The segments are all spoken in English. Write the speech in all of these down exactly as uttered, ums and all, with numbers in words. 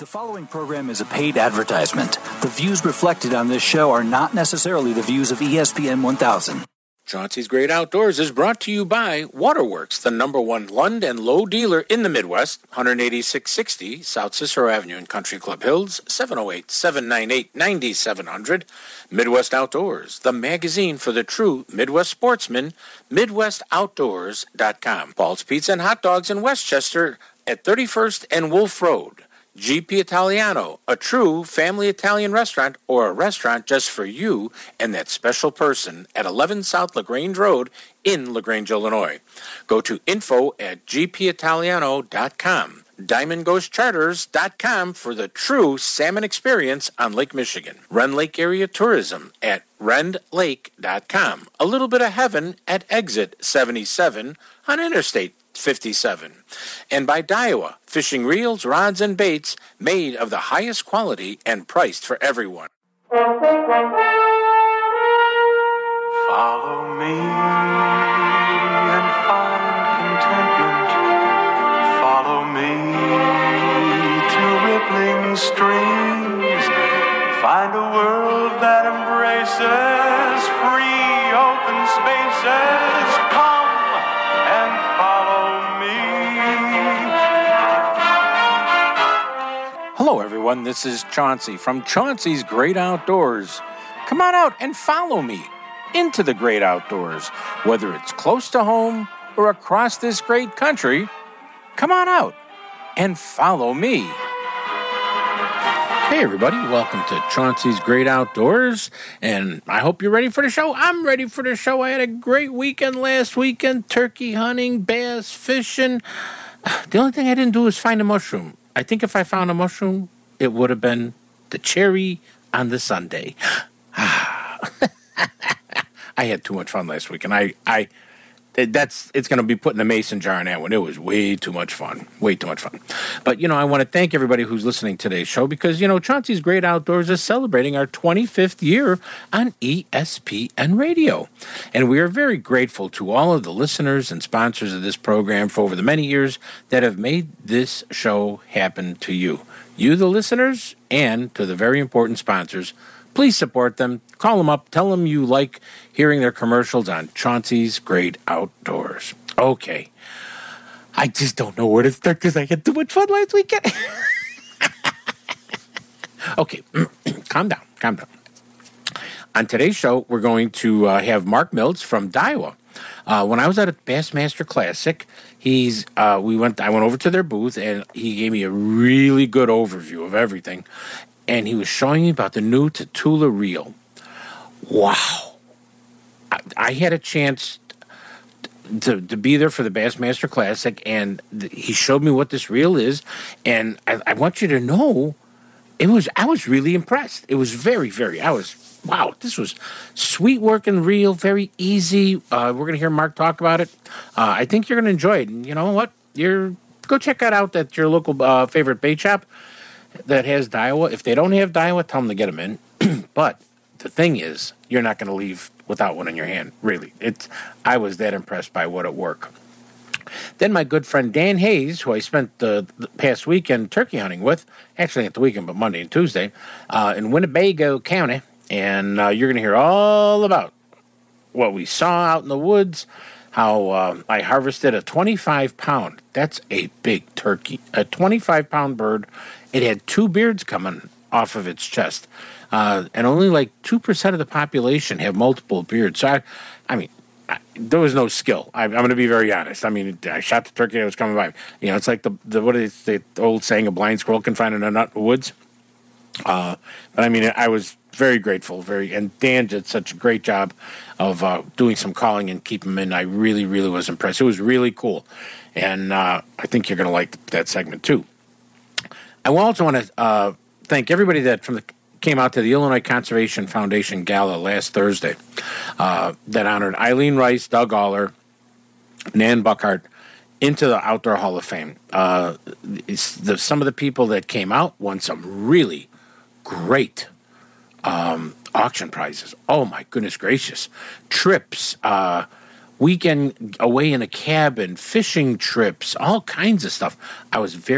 The following program is a paid advertisement. The views reflected on this show are not necessarily the views of E S P N one thousand. Chauncey's Great Outdoors is brought to you by Waterworks, the number one Lund and Lowe dealer in the Midwest, one eighty-six sixty South Cicero Avenue in Country Club Hills, seven oh eight, seven nine eight, nine seven zero zero. Midwest Outdoors, the magazine for the true Midwest sportsman, midwest outdoors dot com. Paul's Pizza and Hot Dogs in Westchester at thirty-first and Wolf Road. G P Italiano, a true family Italian restaurant or a restaurant just for you and that special person at eleven South LaGrange Road in LaGrange, Illinois. Go to info at g p italiano dot com. diamond ghost charters dot com for the true salmon experience on Lake Michigan. Rend Lake Area Tourism at rend lake dot com. A little bit of heaven at exit seventy-seven on Interstate fifty-seven. And by Daiwa, fishing reels, rods, and baits made of the highest quality and priced for everyone. Follow me and find contentment. Follow me to rippling streams. Find a world that embraces free open spaces. Come and follow me. Hello, everyone. This is Chauncey from Chauncey's Great Outdoors. Come on out and follow me into the great outdoors. Whether it's close to home or across this great country, come on out and follow me. Hey, everybody. Welcome to Chauncey's Great Outdoors, and I hope you're ready for the show. I'm ready for the show. I had a great weekend last weekend, turkey hunting, bass fishing. The only thing I didn't do was find a mushroom. I think if I found a mushroom, it would have been the cherry on the sundae. I had too much fun last week, and I, I, that's it's going to be put in a mason jar on that one. It was way too much fun, way too much fun. But you know, I want to thank everybody who's listening to today's show because you know, Chauncey's Great Outdoors is celebrating our twenty-fifth year on E S P N Radio, and we are very grateful to all of the listeners and sponsors of this program for over the many years that have made this show happen to you, you the listeners, and to the very important sponsors. Please support them. Call them up. Tell them you like hearing their commercials on Chauncey's Great Outdoors. Okay. I just don't know where to start because I had too much fun last weekend. Okay. Calm down. Calm down. On today's show, we're going to uh, have Mark Mills from Daiwa. Uh, when I was at a Bassmaster Classic, he's uh, we went. I went over to their booth, and he gave me a really good overview of everything. And he was showing me about the new Tatula reel. Wow. I, I had a chance to, to be there for the Bassmaster Classic, and th- he showed me what this reel is. And I, I want you to know, it was I was really impressed. It was very, very, I was, wow, this was sweet working reel, very easy. Uh, we're going to hear Mark talk about it. Uh, I think you're going to enjoy it. And you know what? You're go check that out at your local uh, favorite bait shop that has Daiwa. If they don't have Daiwa, tell them to get them in. But the thing is, you're not going to leave without one in your hand, really. It's I was that impressed by what it worked. Then my good friend Dan Hayes, who I spent the, the past weekend turkey hunting with, actually not the weekend, but Monday and Tuesday, uh, in Winnebago County. And uh, you're going to hear all about what we saw out in the woods, how uh, I harvested a twenty-five pound. That's a big turkey. A twenty-five pound bird. It had two beards coming off of its chest. Uh, and only like two percent of the population have multiple beards. So, I, I mean, I, there was no skill. I, I'm going to be very honest. I mean, I shot the turkey that was coming by. You know, it's like the, the what is the old saying, a blind squirrel can find a nut in the woods. Uh, but, I mean, I was very grateful. Very, And Dan did such a great job of uh, doing some calling and keeping them in. I really, really was impressed. It was really cool. And uh, I think you're going to like that segment, too. I also want to uh, thank everybody that from the came out to the Illinois Conservation Foundation Gala last Thursday uh, that honored Eileen Rice, Doug Aller, Nan Buckhart into the Outdoor Hall of Fame. Uh, it's the, some of the people that came out won some really great um, auction prizes. Oh, my goodness gracious. Trips, uh, weekend away in a cabin, fishing trips, all kinds of stuff. I was very,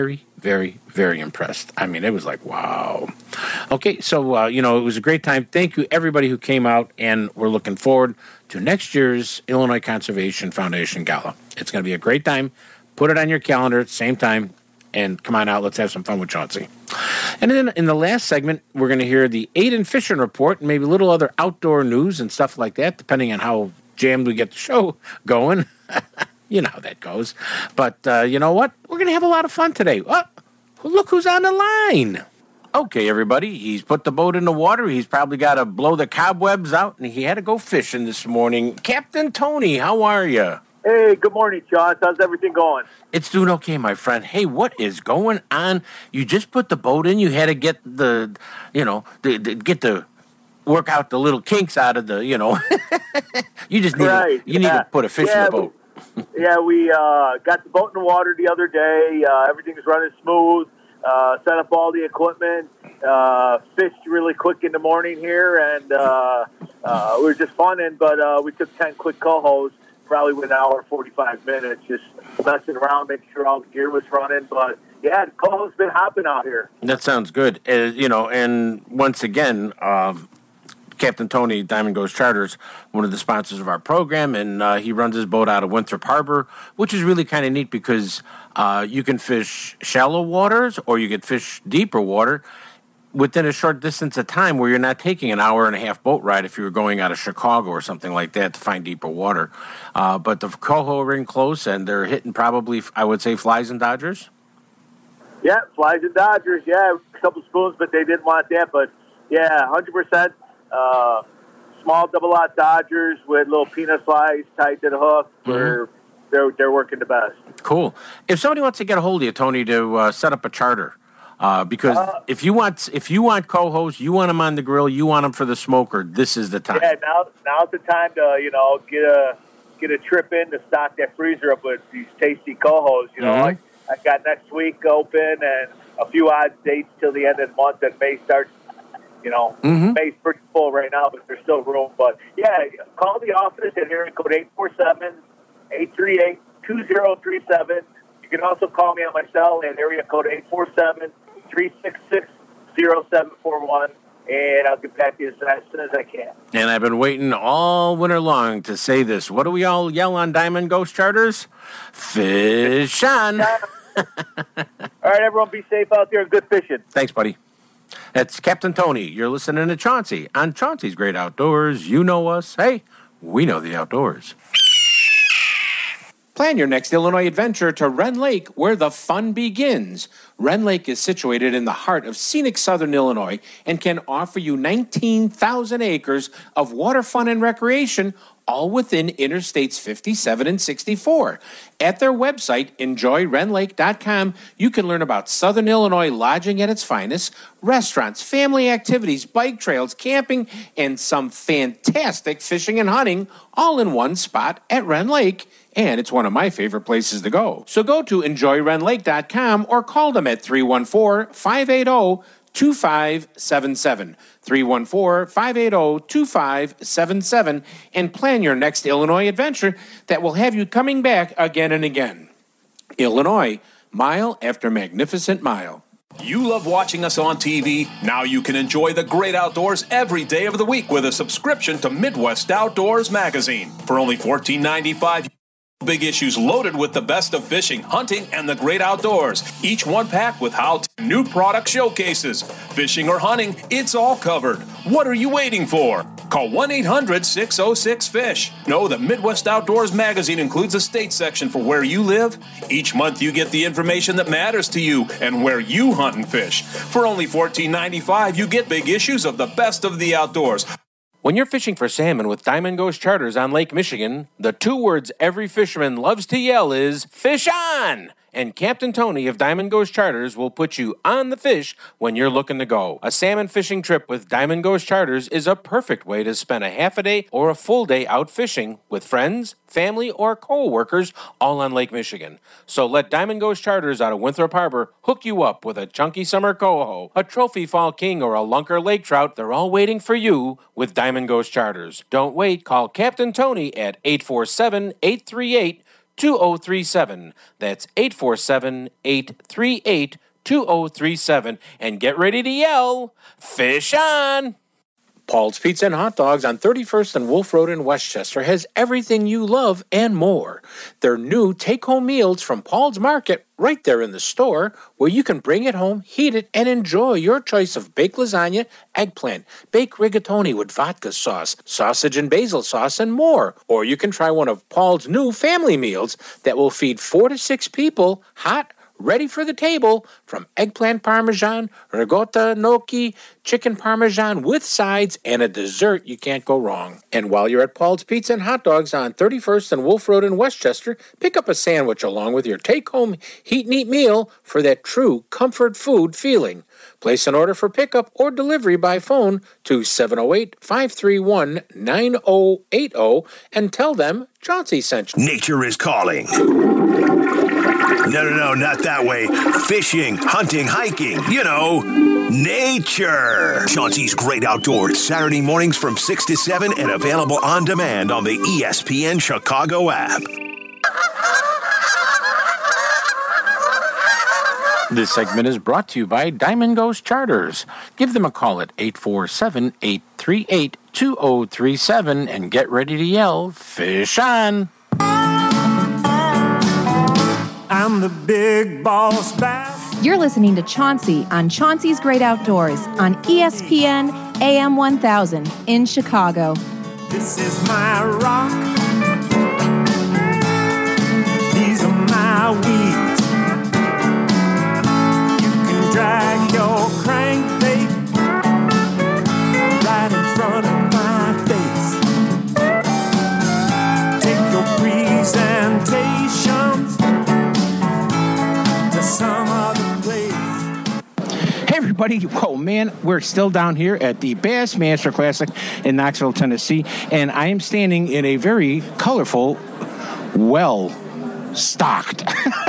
very, very impressed. I mean, it was like, wow. Okay, so, uh, you know, it was a great time. Thank you, everybody who came out, and we're looking forward to next year's Illinois Conservation Foundation Gala. It's going to be a great time. Put it on your calendar at the same time, and come on out. Let's have some fun with Chauncey. And then in the last segment, we're going to hear the Aiden Fishing Report and maybe a little other outdoor news and stuff like that, depending on how jammed we get the show going. You know how that goes. But uh, you know what? We're going to have a lot of fun today. Oh, look who's on the line. Okay, everybody. He's put the boat in the water. He's probably got to blow the cobwebs out, and he had to go fishing this morning. Captain Tony, how are you? Hey, good morning, John. How's everything going? It's doing okay, my friend. Hey, what is going on? You just put the boat in. You had to get the, you know, the, the, get the, work out the little kinks out of the, you know. you just need, right, to, you yeah. need to put a fish yeah, in the boat. yeah, we uh, got the boat in the water the other day. Uh, everything's running smooth. Uh, set up all the equipment. Uh, fished really quick in the morning here, and uh, uh, we were just funning. But uh, we took ten quick cohos. Probably with an hour, forty-five minutes, just messing around, making sure all the gear was running. But, yeah, the coho's been hopping out here. That sounds good. Uh, you know, and once again, uh, Captain Tony, Diamond Ghost Charters, one of the sponsors of our program, and uh, he runs his boat out of Winthrop Harbor, which is really kind of neat because uh, you can fish shallow waters or you can fish deeper water within a short distance of time where you're not taking an hour and a half boat ride if you were going out of Chicago or something like that to find deeper water. Uh, but the coho are in close, and they're hitting probably, I would say, flies and dodgers. Yeah, flies and dodgers, yeah. A couple spoons, but they didn't want that. But, yeah, one hundred percent uh, small double-aught dodgers with little peanut flies tied to the hook. Mm-hmm. Where they're, they're working the best. Cool. If somebody wants to get a hold of you, Tony, to uh, set up a charter, Uh, because uh, if you want if you want co-hosts, you want them on the grill, you want them for the smoker, this is the time. Yeah, now now's the time to, you know, get a get a trip in to stock that freezer up with these tasty co-hosts. You know, mm-hmm. I, I got next week open and a few odd dates till the end of the month, and May starts, you know, mm-hmm. May's pretty full right now, but there's still room. But, yeah, call the office at area code eight four seven, eight three eight, two zero three seven. You can also call me on my cell at area code eight four seven, three six six, zero seven four one, and I'll get back to you as soon as I can. And I've been waiting all winter long to say this. What do we all yell on Diamond Ghost Charters? Fish on! All right, everyone, be safe out there and good fishing. Thanks, buddy. That's Captain Tony. You're listening to Chauncey on Chauncey's Great Outdoors. You know us. Hey, we know the outdoors. Plan your next Illinois adventure to Wren Lake, where the fun begins. Wren Lake is situated in the heart of scenic southern Illinois and can offer you nineteen thousand acres of water fun and recreation, all within Interstates fifty-seven and sixty-four. At their website, enjoy ren lake dot com, you can learn about southern Illinois lodging at its finest, restaurants, family activities, bike trails, camping, and some fantastic fishing and hunting, all in one spot at Wren Lake. And it's one of my favorite places to go. So go to enjoy ren lake dot com or call them at three one four, five eight zero, two five seven seven. three one four, five eight zero, two five seven seven and plan your next Illinois adventure that will have you coming back again and again. Illinois, mile after magnificent mile. You love watching us on T V? Now you can enjoy the great outdoors every day of the week with a subscription to Midwest Outdoors Magazine. For only fourteen ninety-five, big issues loaded with the best of fishing, hunting, and the great outdoors. Each one packed with how to new product showcases. Fishing or hunting, it's all covered. What are you waiting for? Call one eight hundred, six oh six, FISH. Know that Midwest Outdoors Magazine includes a state section for where you live. Each month you get the information that matters to you and where you hunt and fish. For only fourteen ninety-five, you get big issues of the best of the outdoors. When you're fishing for salmon with Diamond Ghost Charters on Lake Michigan, the two words every fisherman loves to yell is, fish on! And Captain Tony of Diamond Ghost Charters will put you on the fish when you're looking to go. A salmon fishing trip with Diamond Ghost Charters is a perfect way to spend a half a day or a full day out fishing with friends, family, or co-workers all on Lake Michigan. So let Diamond Ghost Charters out of Winthrop Harbor hook you up with a chunky summer coho, a trophy fall king, or a lunker lake trout. They're all waiting for you with Diamond Ghost Charters. Don't wait. Call Captain Tony at eight four seven, eight three eight, two oh three seven. That's eight four seven, eight three eight, two oh three seven and get ready to yell, fish on! Paul's Pizza and Hot Dogs on thirty-first and Wolf Road in Westchester has everything you love and more. Their new take-home meals from Paul's Market right there in the store, where you can bring it home, heat it, and enjoy your choice of baked lasagna, eggplant, baked rigatoni with vodka sauce, sausage and basil sauce, and more. Or you can try one of Paul's new family meals that will feed four to six people, hot, ready for the table, from eggplant parmesan, ricotta gnocchi, chicken parmesan with sides, and a dessert you can't go wrong. And while you're at Paul's Pizza and Hot Dogs on thirty-first and Wolf Road in Westchester, pick up a sandwich along with your take-home heat and eat meal for that true comfort food feeling. Place an order for pickup or delivery by phone to seven oh eight, five three one, nine oh eight oh and tell them Chauncey sent you. Nature is calling. No, no, no, not that way. Fishing, hunting, hiking, you know, nature. Chauncey's Great Outdoors, Saturday mornings from six to seven and available on demand on the E S P N Chicago app. This segment is brought to you by Diamond Ghost Charters. Give them a call at eight four seven, eight three eight, two oh three seven and get ready to yell, fish on! I'm the big boss bass. You're listening to Chauncey on Chauncey's Great Outdoors on E S P N A M one thousand in Chicago. This is my rock. These are my weeds. You can drag your crankbait right in front of my face. Take your presentations to some other place. Hey everybody, oh man, we're still down here at the Bassmaster Classic in Knoxville, Tennessee, and I am standing in a very colorful, well-stocked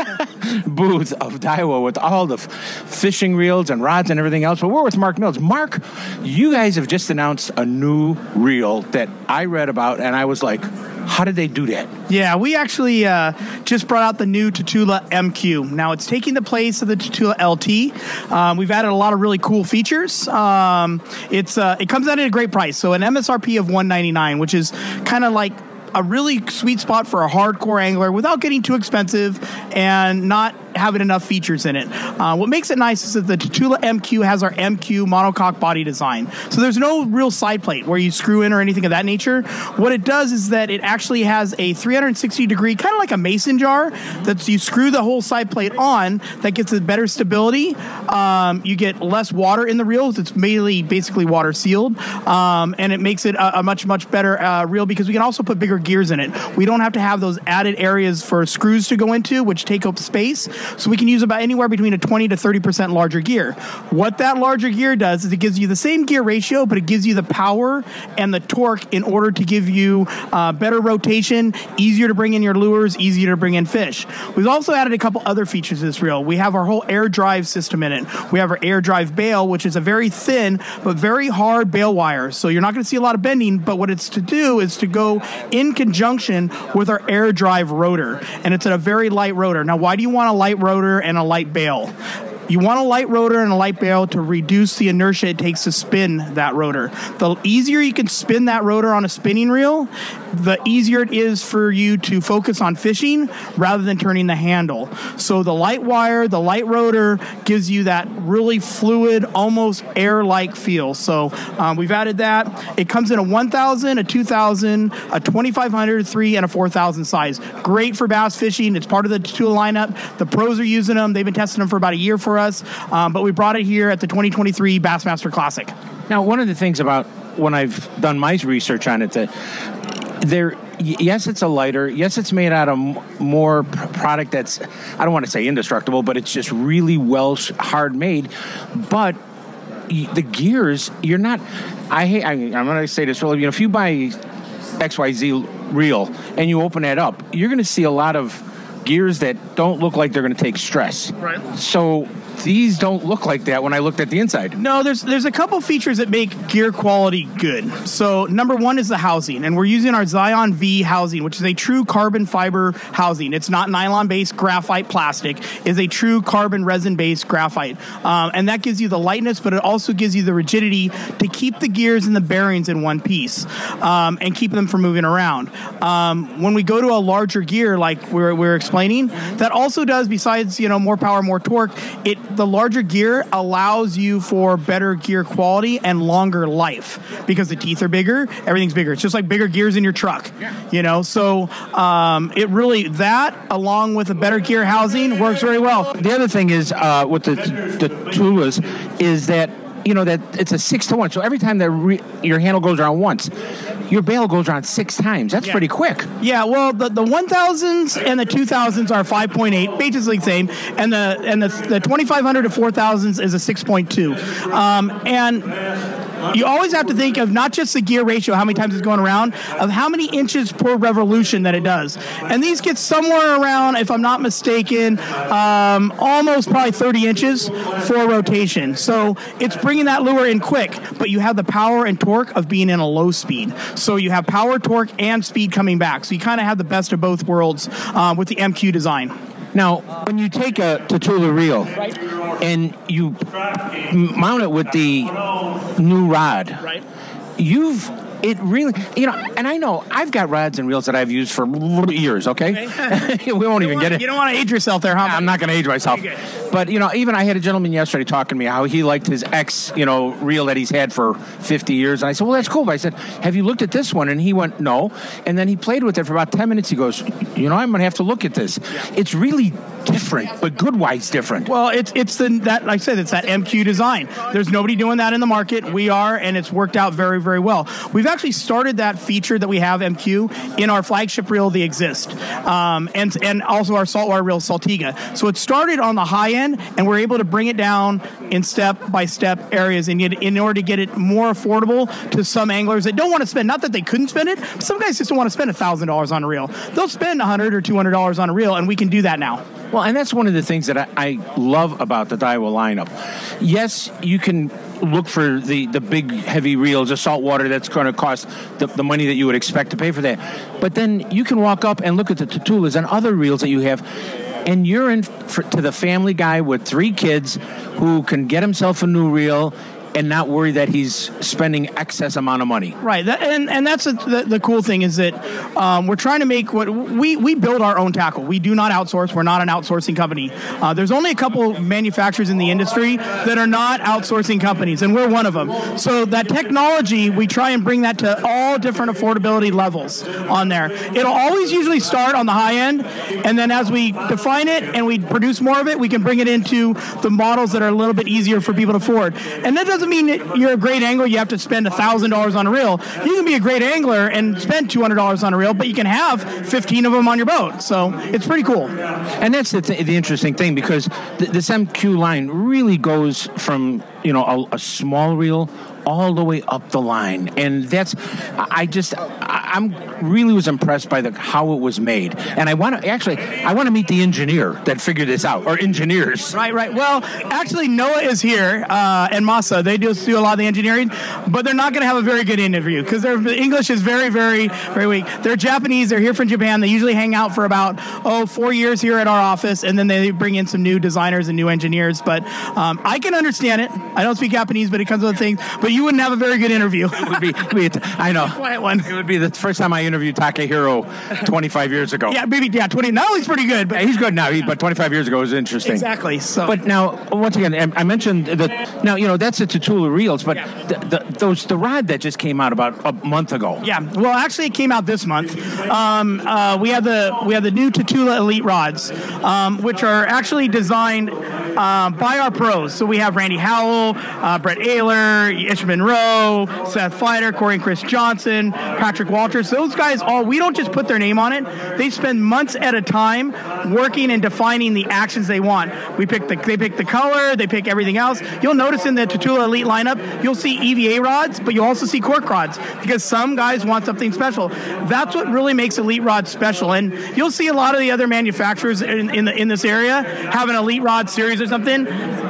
booth of Daiwa with all the f- fishing reels and rods and everything else. But we're with Mark Mills. Mark, you guys have just announced a new reel that I read about, and I was like, how did they do that? Yeah, we actually uh, just brought out the new Tatula M Q. Now, it's taking the place of the Tatula L T. Um, we've added a lot of really cool features. Um, it's uh, it comes out at a great price. So an M S R P of one ninety-nine, which is kind of like a really sweet spot for a hardcore angler without getting too expensive and not having enough features in it. Uh, what makes it nice is that the Tatula M Q has our M Q monocoque body design. So there's no real side plate where you screw in or anything of that nature. What it does is that it actually has a three hundred sixty degree, kind of like a mason jar, that you screw the whole side plate on. That gets a better stability. Um, you get less water in the reels. It's mainly basically water sealed. Um, and it makes it a, a much, much better uh, reel because we can also put bigger gears in it. We don't have to have those added areas for screws to go into, which take up space. So we can use about anywhere between a twenty to thirty percent larger gear. What that larger gear does is it gives you the same gear ratio, but it gives you the power and the torque in order to give you uh, better rotation, easier to bring in your lures, easier to bring in fish. We've also added a couple other features to this reel. We have our whole air drive system in it. We have our air drive bail, which is a very thin but very hard bail wire. So you're not going to see a lot of bending, but what it's to do is to go in conjunction with our air drive rotor. And it's at a very light rotor. Now, why do you want a light rotor and a light bail? You want a light rotor and a light bail to reduce the inertia it takes to spin that rotor. The easier you can spin that rotor on a spinning reel, the easier it is for you to focus on fishing rather than turning the handle. So the light wire, the light rotor gives you that really fluid, almost air-like feel. So um, we've added that. It comes in a one thousand, a two thousand, a twenty-five hundred, a three, and a four thousand size. Great for bass fishing. It's part of the Tatula lineup. The pros are using them. They've been testing them for about a year for us, um, but we brought it here at the twenty twenty-three Bassmaster Classic. Now, one of the things about when I've done my research on it, that there, yes, it's a lighter, yes, it's made out of more product that's, I don't want to say indestructible, but it's just really well hard made, but the gears, you're not, I hate, I, I'm going to say this, really, you know, if you buy X Y Z reel and you open that up, you're going to see a lot of gears that don't look like they're going to take stress. Right. So these don't look like that when I looked at the inside. No, there's there's a couple features that make gear quality good. So number one is the housing, and we're using our Zion V housing, which is a true carbon fiber housing. It's not nylon-based graphite plastic. It's a true carbon resin-based graphite, um, and that gives you the lightness, but it also gives you the rigidity to keep the gears and the bearings in one piece, um, and keep them from moving around. Um, when we go to a larger gear, like we're we're explaining, that also does, besides you know more power, more torque, it the larger gear allows you for better gear quality and longer life because the teeth are bigger, everything's bigger. It's just like bigger gears in your truck, you know. So um, it really that along with a better gear housing works very well. The other thing is uh, with the the Tulas is that you know that it's a six to one. So every time that re- your handle goes around once, your bail goes around six times. That's yeah. pretty quick. Yeah, well, the, the one thousands and the two thousands are five point eight, basically the same, and the and the, the twenty-five hundred to four thousands is a six point two. Um, and you always have to think of not just the gear ratio, how many times it's going around, of how many inches per revolution that it does. And these get somewhere around, if I'm not mistaken, um, almost probably thirty inches for rotation. So it's bringing that lure in quick, but you have the power and torque of being in a low speed. So you have power, torque, and speed coming back. So you kind of have the best of both worlds uh, with the M Q design. Now, when you take a Tatula reel right. and you mount it with the new rod, right. you've it really, you know, and I know I've got rods and reels that I've used for years, okay? okay. we won't even wanna, get it. You don't want to age yourself there, huh? I'm not going to age myself. Okay. But, you know, even I had a gentleman yesterday talking to me how he liked his ex, you know, reel that he's had for fifty years. And I said, well, that's cool. But I said, have you looked at this one? And he went, no. And then he played with it for about ten minutes. He goes, you know, I'm going to have to look at this. Yeah. It's really different, but good-wise different. Well, it's it's the that like I said, it's that M Q design. There's nobody doing that in the market. We are, and it's worked out very, very well. We've actually started that feature that we have M Q in our flagship reel, the Exist, um, and and also our saltwater reel, Saltiga. So it started on the high end, and we're able to bring it down in step-by-step areas, and yet in order to get it more affordable to some anglers that don't want to spend. Not that they couldn't spend it. Some guys just don't want to spend a thousand dollars on a reel. They'll spend a hundred or two hundred dollars on a reel, and we can do that now. Well, and that's one of the things that I, I love about the Daiwa lineup. Yes, you can look for the, the big, heavy reels, the saltwater that's going to cost the, the money that you would expect to pay for that. But then you can walk up and look at the Tatulas and other reels that you have, and you're in for, to the family guy with three kids who can get himself a new reel and not worry that he's spending excess amount of money. Right, that, and and that's a, the, the cool thing is that um, we're trying to make what we we build our own tackle. We do not outsource. We're not an outsourcing company. Uh, there's only a couple manufacturers in the industry that are not outsourcing companies, and we're one of them. So that technology, we try and bring that to all different affordability levels on there. It'll always usually start on the high end, and then as we define it and we produce more of it, we can bring it into the models that are a little bit easier for people to afford. And that doesn't mean that you're a great angler, you have to spend one thousand dollars on a reel. You can be a great angler and spend two hundred dollars on a reel, but you can have fifteen of them on your boat. So it's pretty cool. And that's the, th- the interesting thing, because th- this M Q line really goes from, you know, a, a small reel all the way up the line. And that's, I just, I'm really was impressed by the how it was made. And I want to, actually, I want to meet the engineer that figured this out, or engineers. Right, right. Well, actually, Noah is here, uh, and Masa. They do, do a lot of the engineering, but they're not going to have a very good interview because their English is very, very, very weak. They're Japanese. They're here from Japan. They usually hang out for about, oh, four years here at our office, and then they bring in some new designers and new engineers. But um, I can understand it. I don't speak Japanese, but it comes with things. But you wouldn't have a very good interview. It would be, it would be a, I know. Quiet one. It would be the first time I interviewed Takahiro twenty-five years ago. Yeah, maybe, yeah, twenty. Now he's pretty good. But yeah, he's good now, he, but twenty-five years ago was interesting. Exactly. So, But now, once again, I mentioned that, now, you know, that's the Tatula reels, but Yeah. the, the, those the rod that just came out about a month ago. Yeah, well, actually, it came out this month. Um, uh, we have the we have the new Tatula Elite rods, um, which are actually designed uh, by our pros. So we have Randy Howell, uh, Brett Ayler, Ishman Rowe, Seth Fighter, Corey and Chris Johnson, Patrick Walters. Those guys all, we don't just put their name on it. They spend months at a time working and defining the actions they want. We pick the they pick the color, they pick everything else. You'll notice in the Tatula Elite lineup, you'll see E V A rods, but you'll also see cork rods because some guys want something special. That's what really makes Elite rods special. And you'll see a lot of the other manufacturers in, in, the, in this area have an Elite rod series or something.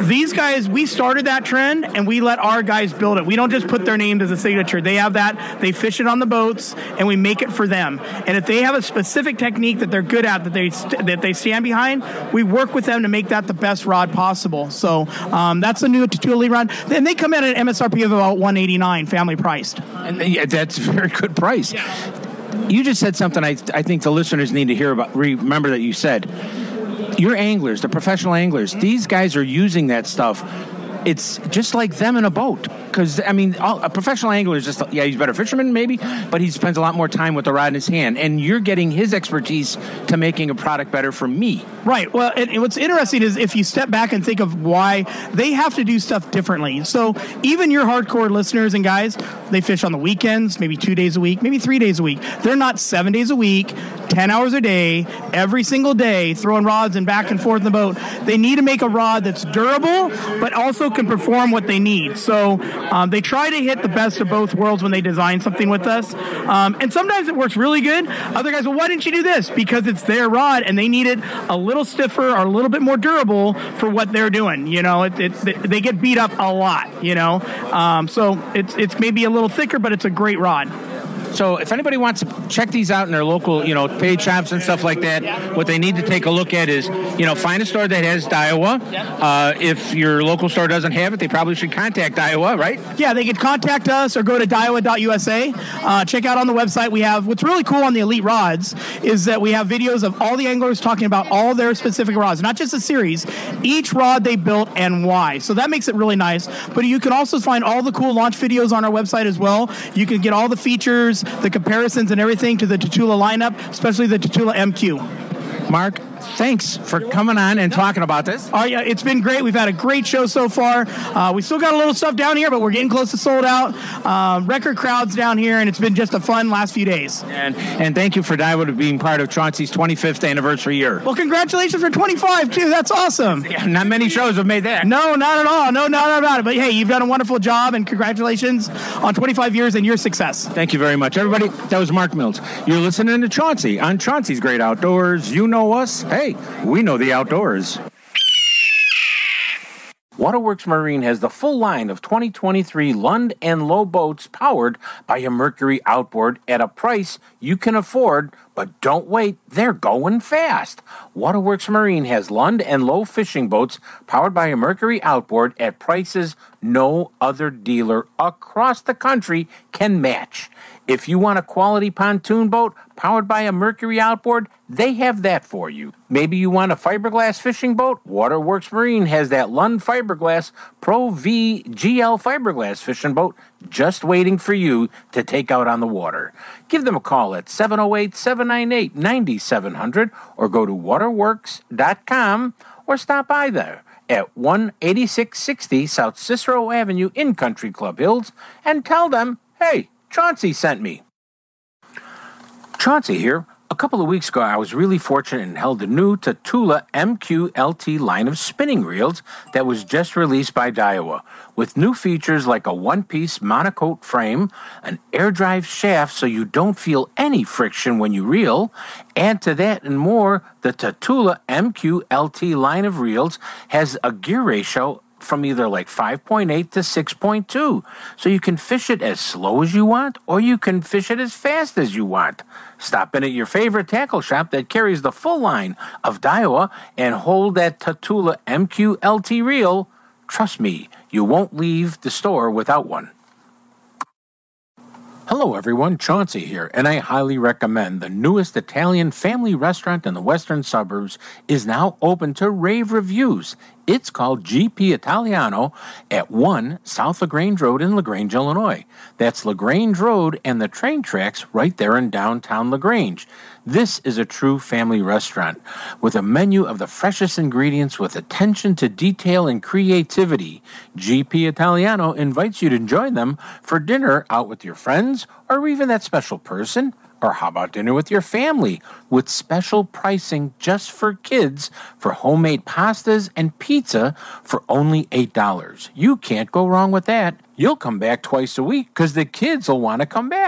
these guys, we started that trend, and we let our guys build it. We don't just put their names as a signature. They have that. They fish it on the boats, and we make it for them. And if they have a specific technique that they're good at, that they st- that they stand behind, we work with them to make that the best rod possible. So um, that's the new Tatula Elite rod. Then they come in at an M S R P of about one eighty-nine, family priced. And yeah, that's a very good price. Yeah. You just said something I I think the listeners need to hear about. Remember that you said your anglers, the professional anglers, mm-hmm. these guys are using that stuff. It's just like them in a boat. Because, I mean, all, a professional angler is just, yeah, he's a better fisherman maybe, but he spends a lot more time with the rod in his hand. And you're getting his expertise to making a product better for me. Right. Well, and, and what's interesting is if you step back and think of why they have to do stuff differently. So even your hardcore listeners and guys, they fish on the weekends, maybe two days a week, maybe three days a week. They're not seven days a week, ten hours a day, every single day, throwing rods and back and forth in the boat. They need to make a rod that's durable, but also can perform what they need. So um, they try to hit the best of both worlds when they design something with us. Um, and sometimes it works really good. Other guys, well, why didn't you do this? Because it's their rod and they need it a little stiffer or a little bit more durable for what they're doing. You know, it, it, they get beat up a lot, you know. Um, so it's, it's maybe a little thicker, but it's a great rod. So if anybody wants to check these out in their local, you know, paid shops and stuff like that, what they need to take a look at is, you know, find a store that has Daiwa. Uh, if your local store doesn't have it, they probably should contact Daiwa, right? Yeah, they can contact us or go to daiwa dot u s a. Uh, check out on the website. We have, what's really cool on the Elite rods is that we have videos of all the anglers talking about all their specific rods, not just a series, each rod they built and why. So that makes it really nice. But you can also find all the cool launch videos on our website as well. You can get all the features, the comparisons and everything to the Tatula lineup, especially the Tatula M Q. Mark, thanks for coming on and talking about this. Oh, yeah, it's been great. We've had a great show so far. Uh, we still got a little stuff down here, but we're getting close to sold out. Uh, record crowds down here, and it's been just a fun last few days. And and thank you for Daiwa to being part of Chauncey's twenty-fifth anniversary year. Well, congratulations for twenty-five, too. That's awesome. Yeah, not many shows have made that. No, not at all. No, not about it. But, hey, you've done a wonderful job, and congratulations on twenty-five years and your success. Thank you very much. Everybody, that was Mark Mills. You're listening to Chauncey on Chauncey's Great Outdoors. You know us. Hey, we know the outdoors. Waterworks Marine has the full line of twenty twenty-three Lund and Lowe boats powered by a Mercury outboard at a price you can afford, but don't wait, they're going fast. Waterworks Marine has Lund and Lowe fishing boats powered by a Mercury outboard at prices no other dealer across the country can match. If you want a quality pontoon boat powered by a Mercury outboard, they have that for you. Maybe you want a fiberglass fishing boat? Waterworks Marine has that Lund Fiberglass Pro V G L fiberglass fishing boat just waiting for you to take out on the water. Give them a call at seven oh eight, seven nine eight, nine seven zero zero or go to waterworks dot com or stop by there at one eighty-six sixty South Cicero Avenue in Country Club Hills and tell them, hey, Chauncey sent me. Chauncey here. A couple of weeks ago, I was really fortunate and held the new Tatula M Q L T line of spinning reels that was just released by Daiwa, with new features like a one-piece monocoque frame, an air drive shaft so you don't feel any friction when you reel. Add to that and more, the Tatula M Q L T line of reels has a gear ratio from either like five point eight to six point two. So you can fish it as slow as you want, or you can fish it as fast as you want. Stop in at your favorite tackle shop that carries the full line of Daiwa and hold that Tatula M Q L T reel. Trust me, you won't leave the store without one. Hello everyone, Chauncey here, and I highly recommend the newest Italian family restaurant in the western suburbs is now open to rave reviews. It's called G P Italiano at one South LaGrange Road in LaGrange, Illinois. That's LaGrange Road and the train tracks right there in downtown LaGrange. This is a true family restaurant with a menu of the freshest ingredients with attention to detail and creativity. G P Italiano invites you to join them for dinner out with your friends or even that special person. Or how about dinner with your family with special pricing just for kids for homemade pastas and pizza for only eight dollars. You can't go wrong with that. You'll come back twice a week because the kids will want to come back.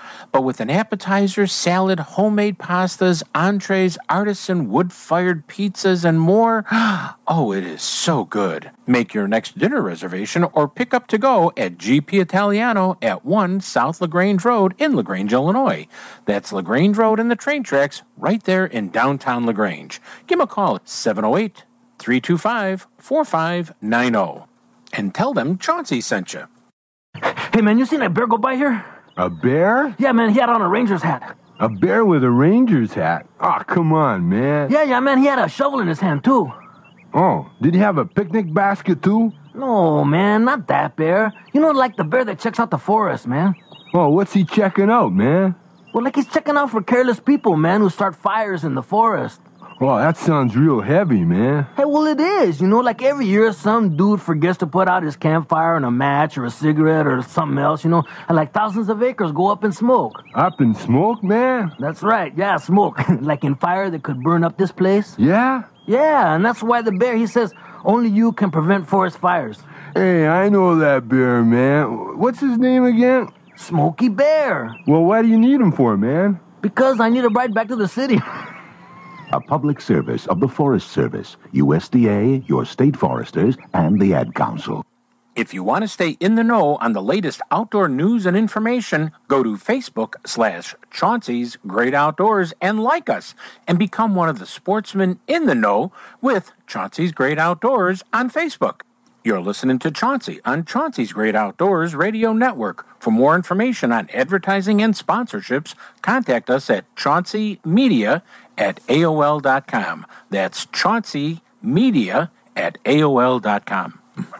But with an appetizer, salad, homemade pastas, entrees, artisan wood-fired pizzas, and more, oh, it is so good. Make your next dinner reservation or pick up to go at G P Italiano at one South LaGrange Road in LaGrange, Illinois. That's LaGrange Road and the train tracks right there in downtown LaGrange. Give them a call at seven oh eight, three two five, four five nine oh and tell them Chauncey sent you. Hey, man, you seen that bear go by here? A bear? Yeah, man, he had on a Ranger's hat. A bear with a Ranger's hat? Oh, come on, man. Yeah, yeah, man, he had a shovel in his hand, too. Oh, did he have a picnic basket, too? No, man, not that bear. You know, like the bear that checks out the forest, man. Oh, what's he checking out, man? Well, like he's checking out for careless people, man, who start fires in the forest. Oh, that sounds real heavy, man. Hey, well, it is. You know, like every year some dude forgets to put out his campfire and a match or a cigarette or something else, you know, and like thousands of acres go up in smoke. Up in smoke, man? That's right, yeah, smoke. Like in fire that could burn up this place. Yeah? Yeah, and that's why the bear, he says, only you can prevent forest fires. Hey, I know that bear, man. What's his name again? Smokey Bear. Well, why do you need him for, man? Because I need a ride back to the city. A public service of the Forest Service, U S D A, your state foresters, and the Ad Council. If you want to stay in the know on the latest outdoor news and information, go to Facebook slash Chauncey's Great Outdoors and like us and become one of the sportsmen in the know with Chauncey's Great Outdoors on Facebook. You're listening to Chauncey on Chauncey's Great Outdoors Radio Network. For more information on advertising and sponsorships, contact us at chaunceymedia at A O L dot com. That's chaunceymedia at A O L dot com.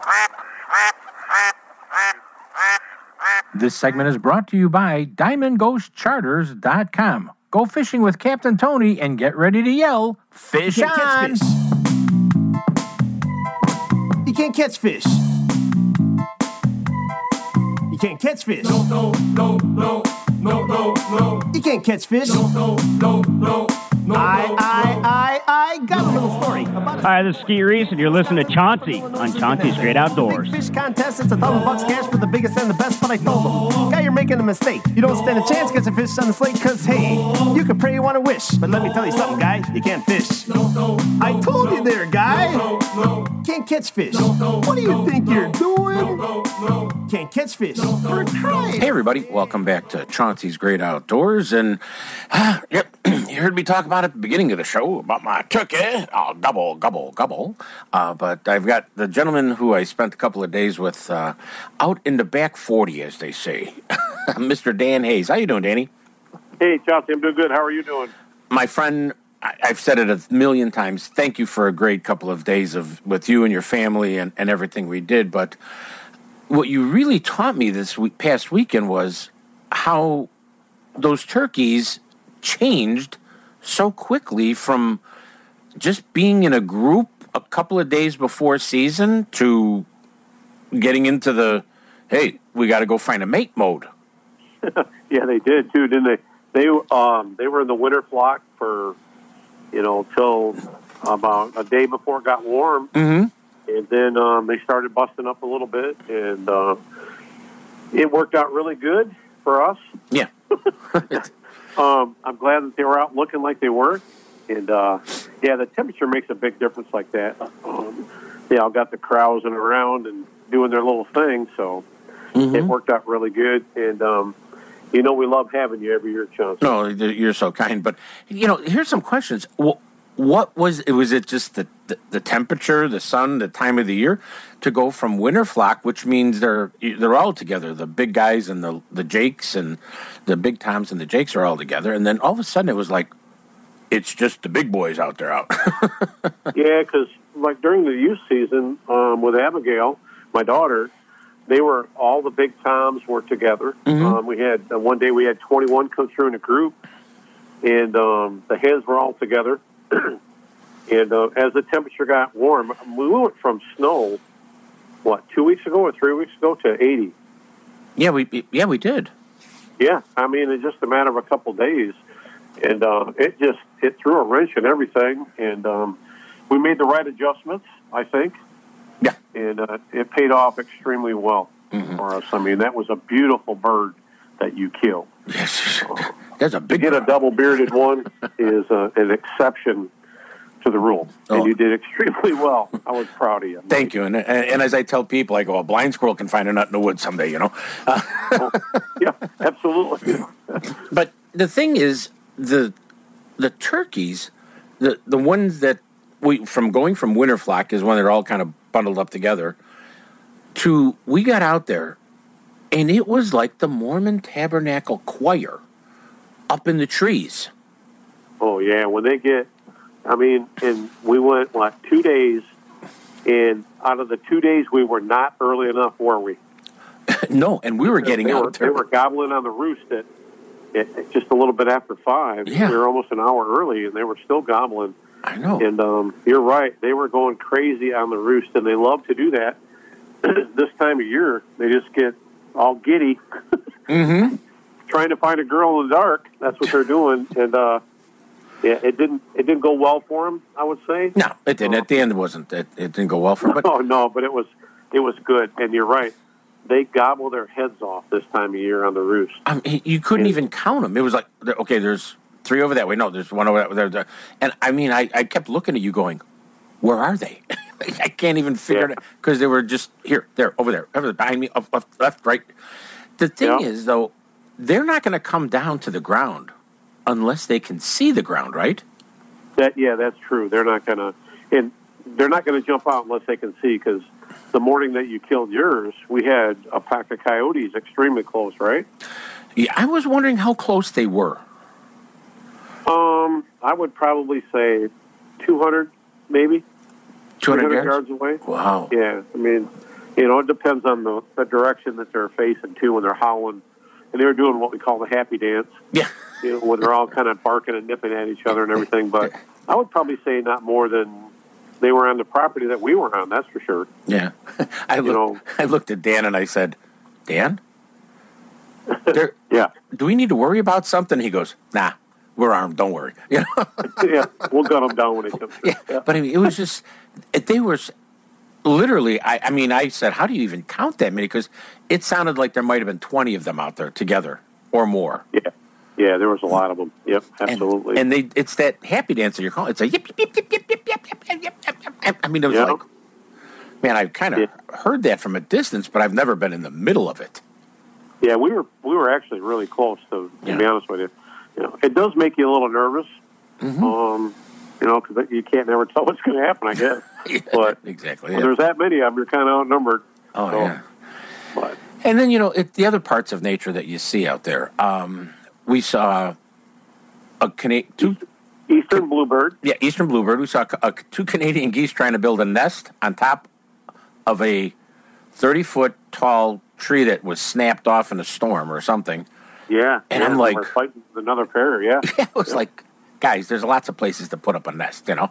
This segment is brought to you by diamond ghost charters dot com. Go fishing with Captain Tony and get ready to yell, fish You can't on! catch fish. You can't catch fish. You can't catch fish. No, no, no, no, no, no, no. You can't catch fish. No, no, no, no. No, I, I, I, I got a little story about a Hi, this is Ski Reese, and you're listening to Chauncey on Chauncey's Great Outdoors. big fish contest. It's a thousand bucks cash for the biggest and the best, but I told them, guy, you're making a mistake. You don't stand a chance catching fish on the slate, cause hey, you can pray you want to wish, but let me tell you something, guy, you can't fish. I told you there, guy. Can't catch fish. What do you think you're doing? Can't catch fish. For crying. Hey everybody, welcome back to Chauncey's Great Outdoors, and uh, yep, you heard me talk about at the beginning of the show about my turkey. I'll gobble, gobble, gobble. Uh, but I've got the gentleman who I spent a couple of days with uh, out in the back forty, as they say, Mister Dan Hayes. How you doing, Danny? Hey, Chauncey, I'm doing good. How are you doing? My friend, I- I've said it a million times. Thank you for a great couple of days of with you and your family and, and everything we did. But what you really taught me this week, past weekend was how those turkeys changed so quickly from just being in a group a couple of days before season to getting into the, hey, we got to go find a mate mode. Yeah, they did too, didn't they? They um they were in the winter flock for, you know, till about a day before it got warm, mm-hmm. and then um, they started busting up a little bit, and uh, it worked out really good for us. Yeah. um, I'm glad that they were out looking like they were, and uh, yeah, the temperature makes a big difference like that. Um, they all got the carousing around and doing their little thing, so mm-hmm. it worked out really good, and. Um, You know, we love having you every year, Chauncey. No, you're so kind. But, you know, here's some questions. What was it? Was it just the, the, the temperature, the sun, the time of the year to go from winter flock, which means they're they're all together, the big guys and the, the Jakes and the big Toms and the Jakes are all together. And then all of a sudden it was like, it's just the big boys out there out. Yeah, because like during the youth season um, with Abigail, my daughter, they were all the big Toms were together. Mm-hmm. Um, we had uh, one day we had twenty-one come through in a group, and um, the hens were all together. And uh, as the temperature got warm, we went from snow, what, two weeks ago or three weeks ago to eighty. Yeah, we yeah we did. Yeah, I mean, in just a matter of a couple of days, and uh, it just it threw a wrench in everything, and um, we made the right adjustments, I think. Yeah, and uh, it paid off extremely well mm-hmm. for us. I mean, that was a beautiful bird that you killed. Yes. That's a big. To get a double bearded one is uh, an exception to the rule, Oh. and you did extremely well. I was proud of you. Thank you. And, and and as I tell people, I go, a blind squirrel can find a nut in the woods someday, you know. Uh, yeah, absolutely. But the thing is, the the turkeys, the the ones that we from going from winter flock is when they're all kind of bundled up together. To we got out there, and it was like the Mormon Tabernacle Choir up in the trees. Oh yeah, when they get, I mean, and we went like two days, and out of the two days, we were not early enough, were we? No, and we were getting they out were, there. They were gobbling on the roost at, at just a little bit after five. Yeah. We were almost an hour early, and they were still gobbling. I know. And um, you're right; they were going crazy on the roost, and they love to do that. This time of year, they just get all giddy, mm-hmm. trying to find a girl in the dark. That's what they're doing, and uh, yeah, it didn't it didn't go well for them. I would say No, it didn't. At the end, it wasn't. It, it didn't go well for them. But oh no, but it was it was good. And you're right; they gobble their heads off this time of year on the roost. I mean, you couldn't even count them. It was like, okay, there's three over that way. No, there's one over there. there. And I mean, I, I kept looking at you going, where are they? I can't even figure Yeah. it out because they were just here, there, over there, over there, behind me, up, left, left, right. The thing Yeah. is, though, they're not going to come down to the ground unless they can see the ground, right? That yeah, that's true. They're not gonna, and they're not gonna jump out unless they can see. Because the morning that you killed yours, we had a pack of coyotes extremely close, right? Yeah, I was wondering how close they were. Um, I would probably say two hundred, maybe two hundred yards? yards? away. Wow. Yeah, I mean, you know, it depends on the, the direction that they're facing too when they're howling, and they were doing what we call the happy dance. Yeah. You know, when they're all kind of barking and nipping at each other and everything. But I would probably say not more than they were on the property that we were on. That's for sure. Yeah. I looked, know- I looked at Dan and I said, Dan, there, Yeah. do we need to worry about something? He goes, nah, we're armed. Don't worry. You know? Yeah, we'll gun them down when they come through. Yeah, but I mean, it was just it, they were s- literally. I, I mean, I said, "How do you even count that many?" Because it sounded like there might have been twenty of them out there together or more. Yeah, yeah, there was a lot of them. Yep, And, absolutely. and they, it's that happy dance that you're calling. It's a yip yip yip yip yip yip yip yip yip yip. yip. I mean, it was Yeah. like, man, I've kind of heard that from a distance, but I've never been in the middle of it. yeah, we were we were actually really close. To, to Yeah. be honest with you, you know, it does make you a little nervous. Mm-hmm. Um, you know, because you can't never tell what's going to happen. I guess, but Exactly. when yeah. there's that many of them, you're kind of outnumbered. Oh So, yeah. But And then, you know, it, the other parts of nature that you see out there. Um, we saw a Cana- two Eastern bluebird. Yeah, Eastern bluebird. We saw a, two Canadian geese trying to build a nest on top of a thirty-foot tall tree that was snapped off in a storm or something. Yeah, And yeah, I'm like- we're fighting another pair. Yeah, It was like, guys, there's lots of places to put up a nest, you know.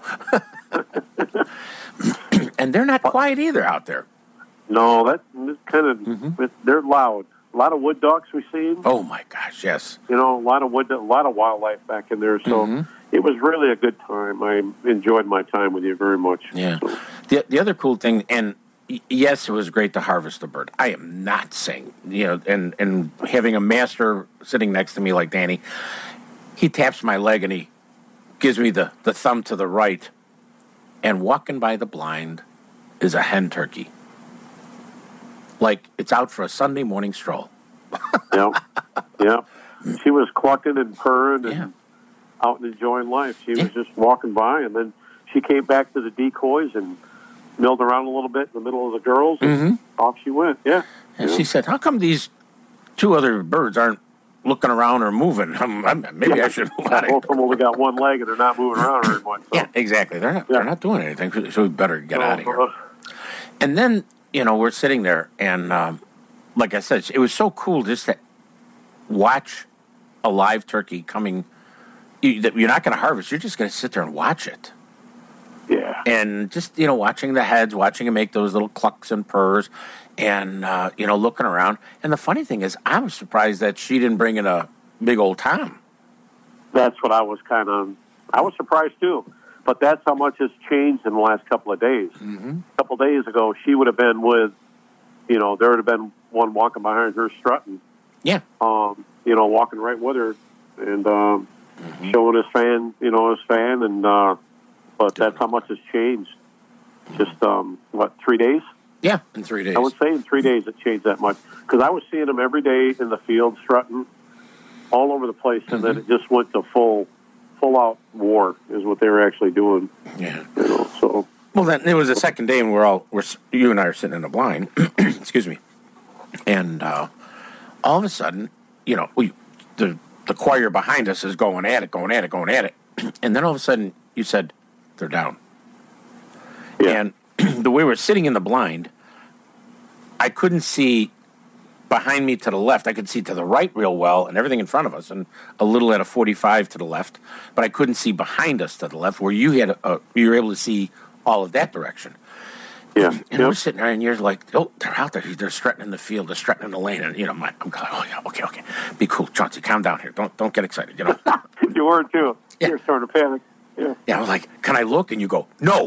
And they're not quiet either out there. no, that that's kind of they're loud. A lot of wood ducks we seen. Oh my gosh, yes. You know, a lot of wood, a lot of wildlife back in there. So Mhm. it was really a good time. I enjoyed my time with you very much. Yeah. The the other cool thing, and y- yes, it was great to harvest a bird. I am not saying, you know, and and having a master sitting next to me like Danny, he taps my leg and he gives me the the thumb to the right, and walking by the blind is a hen turkey. Like it's out for a Sunday morning stroll. Yeah, yeah. She was clucking and purring and Yeah. out and enjoying life. She Yeah. was just walking by, and then she came back to the decoys and milled around a little bit in the middle of the girls, and Mhm. off she went. Yeah. And Yeah. she said, "How come these two other birds aren't looking around or moving? Um, I'm- maybe I should move out of here." Both of them only got one leg, and they're not moving around very much. So. Yeah, exactly. They're not. They're not doing anything. So we better get out of here. Uh, And then, you know, we're sitting there, and um, like I said, it was so cool just to watch a live turkey coming. You, that you're not going to harvest. You're just going to sit there and watch it. Yeah. And just, you know, watching the heads, watching them make those little clucks and purrs, and, uh, you know, looking around. And the funny thing is, I was surprised that she didn't bring in a big old Tom. That's what I was kind of, I was surprised too. But that's how much has changed in the last couple of days. Mm-hmm. A couple of days ago, she would have been with, you know, there would have been one walking behind her strutting. Yeah. Um, you know, walking right with her and um, mm-hmm. showing his fan, you know, his fan. And uh, but that's how much has changed. Just um, what three days? Yeah, in three days. I would say in three days it changed that much because I was seeing him every day in the field strutting all over the place, and mm-hmm. then it just went to full, full out war is what they were actually doing. Yeah, you know. So well, then it was the second day, and we're all we're you and I are sitting in the blind. Excuse me, and uh, all of a sudden, you know, we the the choir behind us is going at it, going at it, going at it, and then all of a sudden you said they're down. Yeah. And the way we're sitting in the blind, I couldn't see behind me to the left. I could see to the right real well and everything in front of us and a little at a forty-five to the left, but I couldn't see behind us to the left where you had a, you were able to see all of that direction. Yeah. And yep. we're sitting there and you're like, oh, they're out there. They're strutting in the field. They're strutting in the lane. And, you know, I'm like, I'm going, oh, yeah, okay, okay. Be cool. Chauncey, calm down here. Don't don't get excited, you know. You were, too. Yeah. You're starting to panic. Yeah. Yeah, I was like, can I look? And you go, no.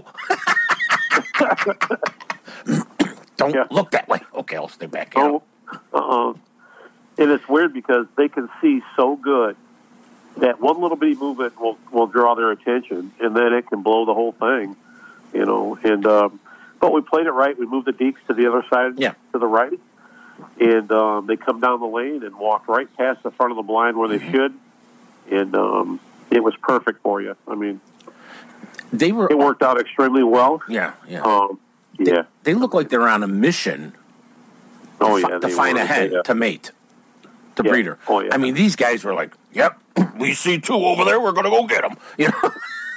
Don't yeah. look that way. Okay, I'll stay back. Oh, uh-uh. And it's weird because they can see so good that one little bitty movement will, will draw their attention, and then it can blow the whole thing, you know. And um, but we played it right. We moved the deeks to the other side, yeah. to the right, and um, they come down the lane and walk right past the front of the blind where they mm-hmm. should, and um, it was perfect for you. I mean, they were. It worked out extremely well. Yeah, yeah. Um, They, yeah. they look like they're on a mission oh, to, yeah, to find were, a hen yeah. to mate, to yeah. breeder. Oh, yeah. I mean, these guys were like, yep, we see two over there, we're going to go get them. You know?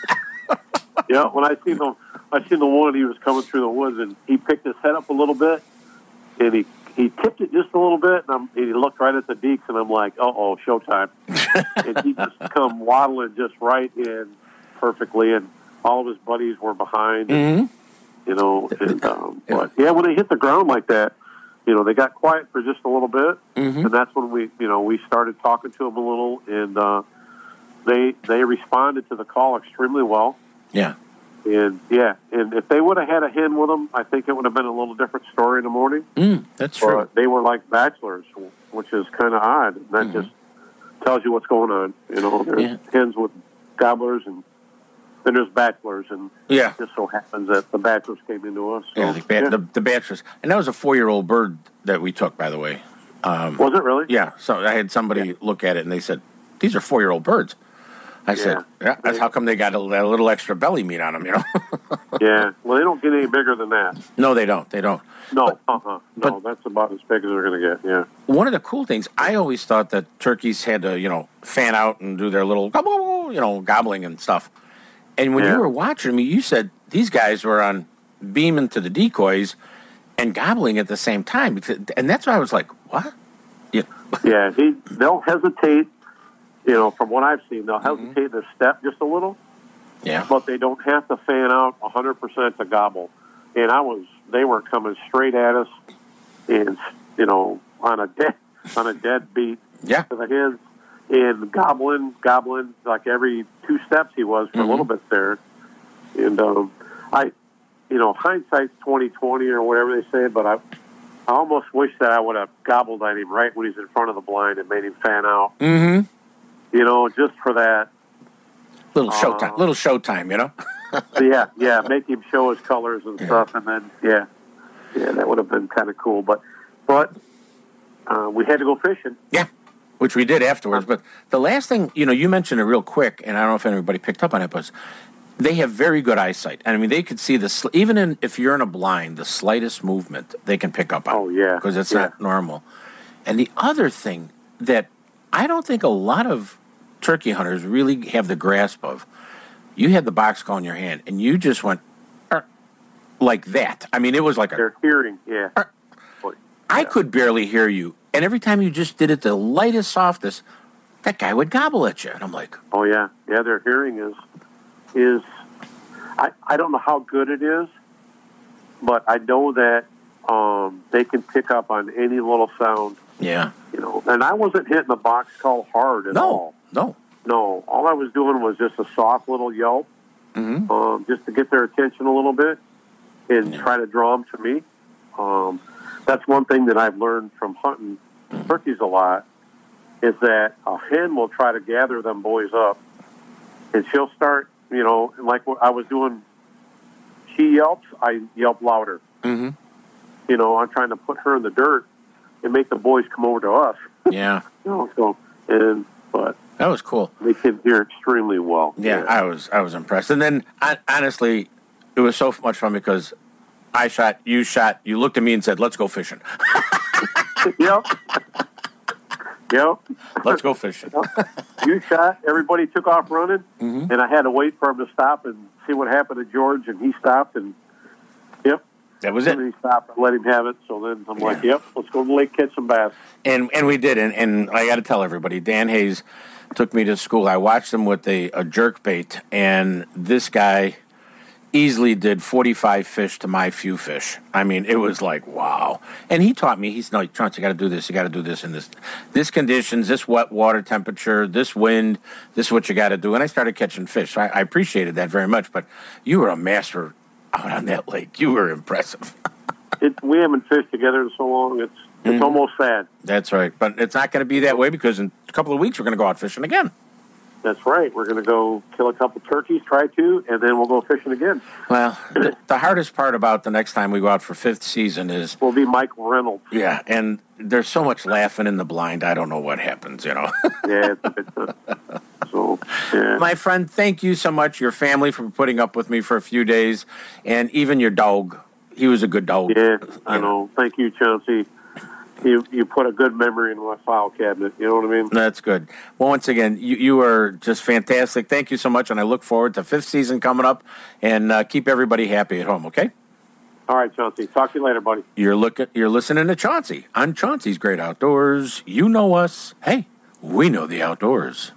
Yeah, when I seen the, I seen the one, he was coming through the woods, and he picked his head up a little bit, and he, he tipped it just a little bit, and, I'm, and he looked right at the deeks, and I'm like, uh-oh, showtime. And he just come waddling just right in perfectly, and all of his buddies were behind. Mm-hmm. And, you know, and, um, but yeah, when they hit the ground like that, you know, they got quiet for just a little bit, mm-hmm. and that's when we, you know, we started talking to them a little, and uh, they they responded to the call extremely well. Yeah, and yeah, and if they would have had a hen with them, I think it would have been a little different story in the morning. Mm, that's true. But they were like bachelors, which is kind of odd. And that mm-hmm. just tells you what's going on. You know, there's yeah. hens with gobblers and. Then there's bachelors, and yeah. it just so happens that the bachelors came into us. So, yeah, the, ba- yeah. the, the bachelors. And that was a four-year-old bird that we took, by the way. Um, was it really? Yeah. So I had somebody yeah. look at it, and they said, these are four-year-old birds. I yeah. said, yeah, that's how come they got a, a little extra belly meat on them, you know? Yeah. Well, they don't get any bigger than that. No, they don't. They don't. No, but, uh-huh. No, but that's about as big as they're going to get, yeah. One of the cool things, I always thought that turkeys had to, you know, fan out and do their little, you know, gobbling and stuff. And when yeah. you were watching me, you said these guys were on beaming to the decoys and gobbling at the same time. And that's why I was like, what? Yeah, yeah he, they'll hesitate, you know, from what I've seen, they'll mm-hmm. hesitate their step just a little. Yeah. But they don't have to fan out one hundred percent to gobble. And I was, they were coming straight at us and, you know, on a dead, on a dead beat yeah. to the hens. And gobbling, gobbling, like every two steps he was for mm-hmm. a little bit there. And um, I, you know, hindsight's twenty twenty or whatever they say, but I, I almost wish that I would have gobbled at him right when he's in front of the blind and made him fan out. Mm-hmm. You know, just for that. Little showtime, uh, little showtime, you know? yeah, yeah, make him show his colors and yeah. stuff, and then, yeah, yeah, that would have been kind of cool. But, but uh, we had to go fishing. Yeah. Which we did afterwards. But the last thing, you know, you mentioned it real quick, and I don't know if anybody picked up on it, but they have very good eyesight. And I mean, they could see the, sl- even in, if you're in a blind, the slightest movement they can pick up on. Oh, yeah. Because it's yeah. not normal. And the other thing that I don't think a lot of turkey hunters really have the grasp of, you had the box call in your hand, and you just went er, like that. I mean, it was like a... They're hearing, yeah. Er, yeah. I could barely hear you. And every time you just did it the lightest, softest, that guy would gobble at you. And I'm like... Oh, yeah. Yeah, their hearing is... is I, I don't know how good it is, but I know that um, they can pick up on any little sound. Yeah. You know, and I wasn't hitting the box call hard at no, all. No, no. All I was doing was just a soft little yelp, mm-hmm. um, just to get their attention a little bit and yeah. try to draw them to me. Um, that's one thing that I've learned from hunting mm-hmm. turkeys a lot is that a hen will try to gather them boys up, and she'll start, you know, like what I was doing. She yelps, I yelp louder. Mm-hmm. You know, I'm trying to put her in the dirt and make the boys come over to us. Yeah. You know, so and but that was cool. They can hear extremely well. Yeah, I was I was impressed. And then I, honestly, it was so much fun because I shot, you shot, you looked at me and said, "Let's go fishing." Yep. Yep. Let's go fishing. You shot. Everybody took off running, mm-hmm. and I had to wait for him to stop and see what happened to George, and he stopped, and yep. That was it. And he stopped and let him have it. So then I'm yeah. like, yep, let's go to the lake, catch some bass. And and we did. And, and I got to tell everybody, Dan Hayes took me to school. I watched him with a, a jerk bait, and this guy easily did forty-five fish to my few fish. I mean, it was like, wow. And he taught me, he's like, Chauncey, you got to do this, you got to do this in this, this conditions, this wet water temperature, this wind, this is what you got to do. And I started catching fish. So I, I appreciated that very much. But you were a master out on that lake. You were impressive. it, we haven't fished together in so long. It's it's mm-hmm. almost sad. That's right. But it's not going to be that way because in a couple of weeks we're going to go out fishing again. That's right. We're going to go kill a couple turkeys, try to, and then we'll go fishing again. Well, the, the hardest part about the next time we go out for fifth season is... Will be Michael Reynolds. Yeah, and there's so much laughing in the blind, I don't know what happens, you know. Yeah, it's a bit tough. So, yeah. My friend, thank you so much, your family, for putting up with me for a few days, and even your dog. He was a good dog. Yeah, I know. Thank you, Chauncey. You you put a good memory in my file cabinet. You know what I mean? That's good. Well, once again, you, you are just fantastic. Thank you so much, and I look forward to fifth season coming up, and uh, keep everybody happy at home, okay? All right, Chauncey. Talk to you later, buddy. You're looking. You're listening to Chauncey on Chauncey's Great Outdoors. You know us. Hey, we know the outdoors.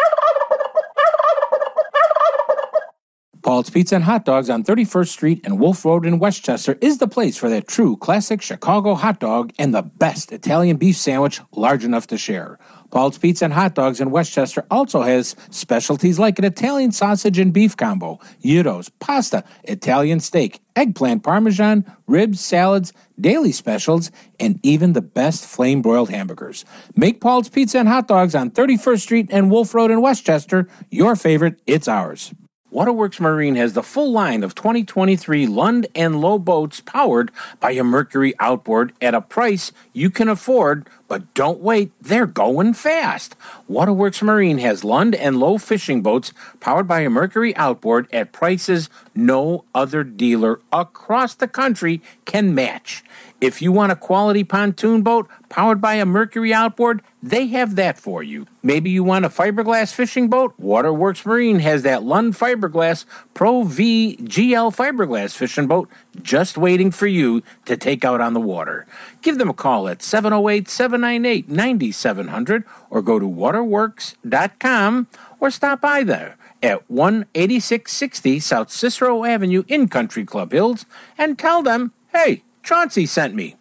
Paul's Pizza and Hot Dogs on thirty-first Street and Wolf Road in Westchester is the place for that true classic Chicago hot dog and the best Italian beef sandwich large enough to share. Paul's Pizza and Hot Dogs in Westchester also has specialties like an Italian sausage and beef combo, gyros, pasta, Italian steak, eggplant parmesan, ribs, salads, daily specials, and even the best flame-broiled hamburgers. Make Paul's Pizza and Hot Dogs on thirty-first Street and Wolf Road in Westchester your favorite. It's ours. Waterworks Marine has the full line of twenty twenty-three Lund and Lowe boats powered by a Mercury outboard at a price you can afford, but don't wait, they're going fast. Waterworks Marine has Lund and Lowe fishing boats powered by a Mercury outboard at prices no other dealer across the country can match. If you want a quality pontoon boat powered by a Mercury outboard, they have that for you. Maybe you want a fiberglass fishing boat? Waterworks Marine has that Lund Fiberglass Pro V G L fiberglass fishing boat just waiting for you to take out on the water. Give them a call at seven oh eight, seven nine eight, nine seven zero zero or go to waterworks dot com or stop by there at one eighty-six sixty South Cicero Avenue in Country Club Hills and tell them, hey, Chauncey sent me.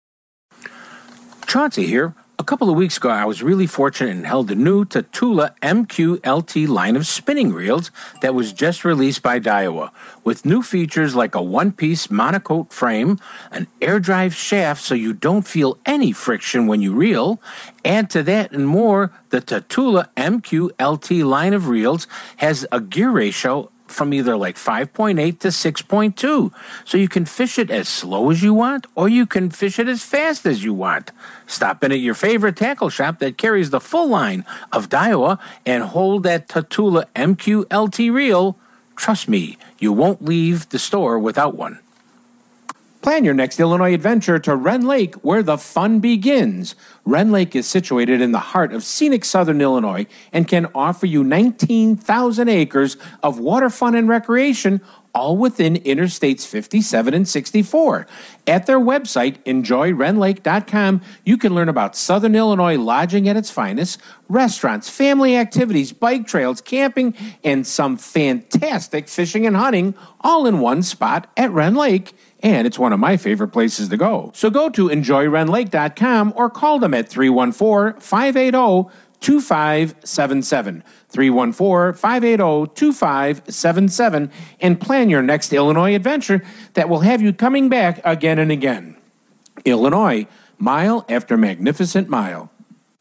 Chauncey here. A couple of weeks ago, I was really fortunate and held the new Tatula M Q L T line of spinning reels that was just released by Daiwa, with new features like a one-piece monocoque frame, an air drive shaft so you don't feel any friction when you reel. Add to that and more, the Tatula M Q L T line of reels has a gear ratio from either like five point eight to six point two. So you can fish it as slow as you want, or you can fish it as fast as you want. Stop in at your favorite tackle shop that carries the full line of Daiwa and hold that Tatula M Q L T reel. Trust me, you won't leave the store without one. Plan your next Illinois adventure to Wren Lake, where the fun begins. Wren Lake is situated in the heart of scenic southern Illinois and can offer you nineteen thousand acres of water fun and recreation, all within Interstates fifty-seven and sixty-four. At their website, enjoy ren lake dot com, you can learn about southern Illinois lodging at its finest, restaurants, family activities, bike trails, camping, and some fantastic fishing and hunting, all in one spot at Wren Lake. And it's one of my favorite places to go. So go to enjoy ren lake dot com or call them at three one four, five eight zero, two five seven seven. three one four, five eight zero, two five seven seven and plan your next Illinois adventure that will have you coming back again and again. Illinois, mile after magnificent mile.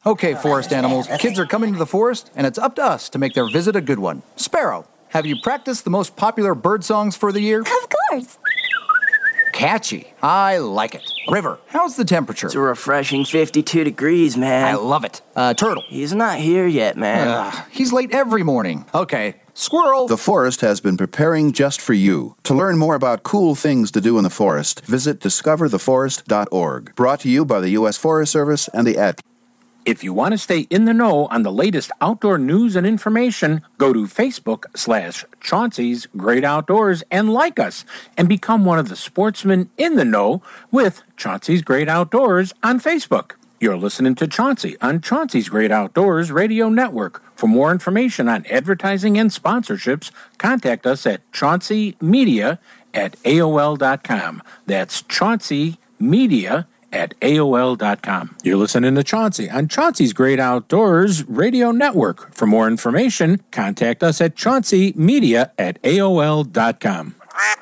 Okay, forest animals, kids are coming to the forest, and it's up to us to make their visit a good one. Sparrow, have you practiced the most popular bird songs for the year? Of course. Catchy. I like it. River, how's the temperature? It's a refreshing fifty-two degrees, man. I love it. Uh, Turtle. He's not here yet, man. Uh, he's late every morning. Okay. Squirrel. The forest has been preparing just for you. To learn more about cool things to do in the forest, visit discover the forest dot org. Brought to you by the U S Forest Service and the Ad. If you want to stay in the know on the latest outdoor news and information, go to Facebook slash Chauncey's Great Outdoors and like us and become one of the sportsmen in the know with Chauncey's Great Outdoors on Facebook. You're listening to Chauncey on Chauncey's Great Outdoors Radio Network. For more information on advertising and sponsorships, contact us at chaunceymedia at A O L dot com. That's Chauncey Media at A O L dot com. You're listening to Chauncey on Chauncey's Great Outdoors Radio Network. For more information, contact us at chaunceymedia at A O L dot com.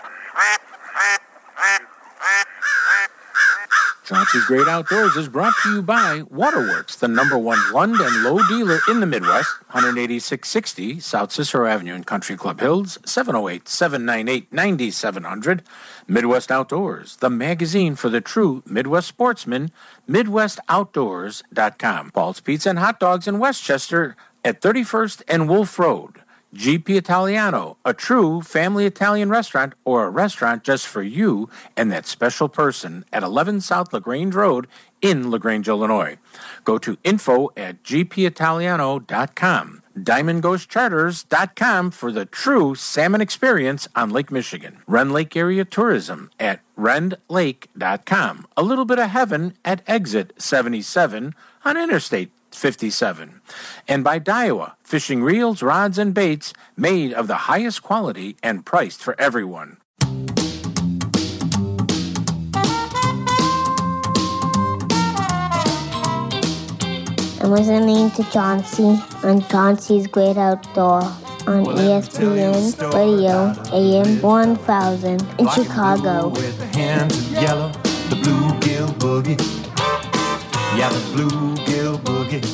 Chauncey's Great Outdoors is brought to you by Waterworks, the number one Lund and Lowe dealer in the Midwest, one eighty-six sixty South Cicero Avenue in Country Club Hills, seven oh eight, seven nine eight, nine seven zero zero. Midwest Outdoors, the magazine for the true Midwest sportsman, midwest outdoors dot com. Paul's Pizza and Hot Dogs in Westchester at thirty-first and Wolf Road. G P Italiano, a true family Italian restaurant or a restaurant just for you and that special person at eleven South LaGrange Road in LaGrange, Illinois. Go to info at g p italiano dot com. diamond ghost charters dot com for the true salmon experience on Lake Michigan. Rend Lake Area Tourism at rend lake dot com. A little bit of heaven at exit seventy-seven on Interstate fifty-seven. And by Daiwa, fishing reels, rods, and baits made of the highest quality and priced for everyone. I'm listening to Chauncey on Chauncey's Great Outdoor on Well, E S P N Radio A M one thousand in Rock and Chicago. roll with the hands of yellow, the bluegill boogie. Yeah, the bluegill boogie.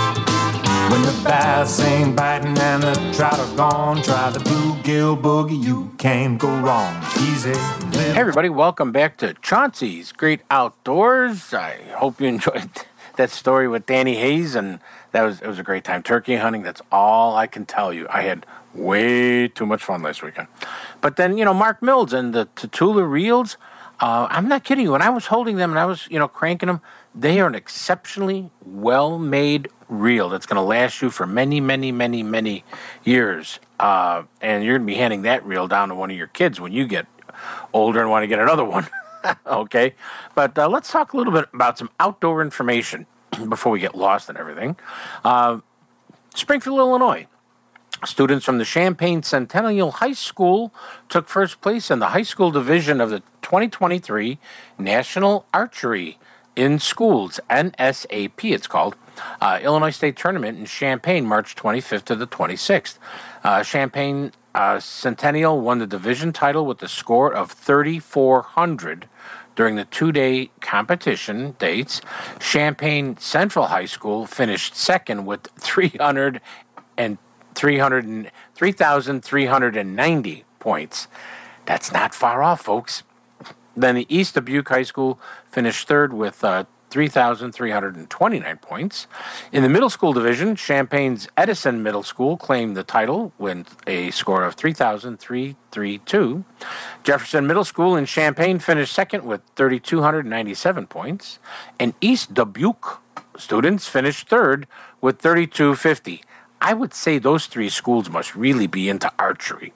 When the bass ain't biting and the trout are gone, try the bluegill boogie. You can't go wrong. Easy. Hey everybody, welcome back to Chauncey's Great Outdoors. I hope you enjoyed that story with Danny Hayes, and that was it was a great time turkey hunting. That's all I can tell you. I had way too much fun last weekend. But then, you know, Mark Mills and the Tatula reels, uh, I'm not kidding you. When I was holding them and I was, you know, cranking them, they are an exceptionally well-made reel that's going to last you for many, many, many, many years. Uh, and you're going to be handing that reel down to one of your kids when you get older and want to get another one. Okay? But uh, let's talk a little bit about some outdoor information before we get lost in everything. Uh, Springfield, Illinois. Students from the Champaign Centennial High School took first place in the high school division of the twenty twenty-three National Archery in Schools, N S A P it's called, uh, Illinois State Tournament in Champaign, March twenty-fifth to the twenty-sixth. Uh, Champaign uh, Centennial won the division title with a score of thirty-four hundred during the two-day competition dates. Champaign Central High School finished second with three hundred and three hundred three thousand three hundred ninety points. That's not far off, folks. Then the East Dubuque High School finished third with uh, three thousand three hundred twenty-nine points. In the middle school division, Champaign's Edison Middle School claimed the title with a score of three thousand three hundred thirty-two. Jefferson Middle School in Champaign finished second with three thousand two hundred ninety-seven points. And East Dubuque students finished third with three thousand two hundred fifty. I would say those three schools must really be into archery,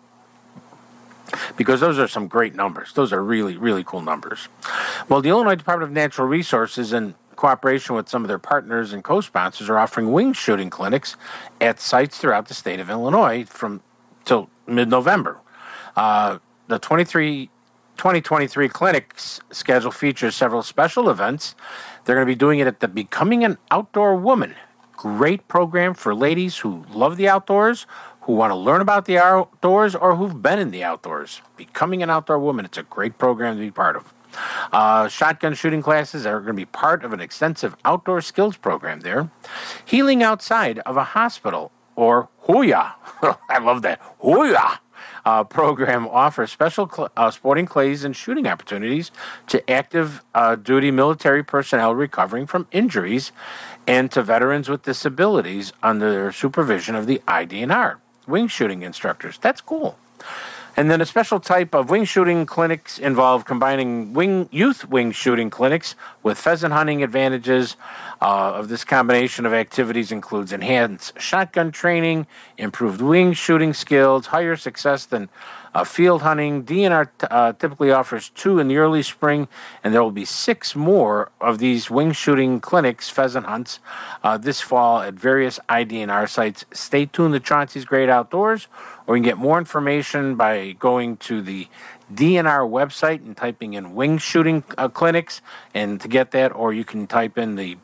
because those are some great numbers. Those are really, really cool numbers. Well, the Illinois Department of Natural Resources, in cooperation with some of their partners and co-sponsors, are offering wing shooting clinics at sites throughout the state of Illinois from till mid-November. Uh, the twenty twenty-three clinic's schedule features several special events. They're going to be doing it at the Becoming an Outdoor Woman. Great program for ladies who love the outdoors, who want to learn about the outdoors, or who've been in the outdoors. Becoming an Outdoor Woman, it's a great program to be part of. Uh, shotgun shooting classes are going to be part of an extensive outdoor skills program there. Healing outside of a hospital, or Hooyah. I love that. Hooyah. Uh, program offers special cl- uh, sporting clays and shooting opportunities to active uh, duty military personnel recovering from injuries and to veterans with disabilities under their supervision of the I D N R, wing shooting instructors. That's cool. And then a special type of wing shooting clinics involve combining wing youth wing shooting clinics with pheasant hunting advantages. Uh, of this combination of activities includes enhanced shotgun training, improved wing shooting skills, higher success than uh, field hunting. D N R t- uh, typically offers two in the early spring, and there will be six more of these wing shooting clinics, pheasant hunts, uh, this fall at various I D N R sites. Stay tuned to Chauncey's Great Outdoors, or you can get more information by going to the D N R website and typing in wing shooting uh, clinics, and to get that, or you can type in the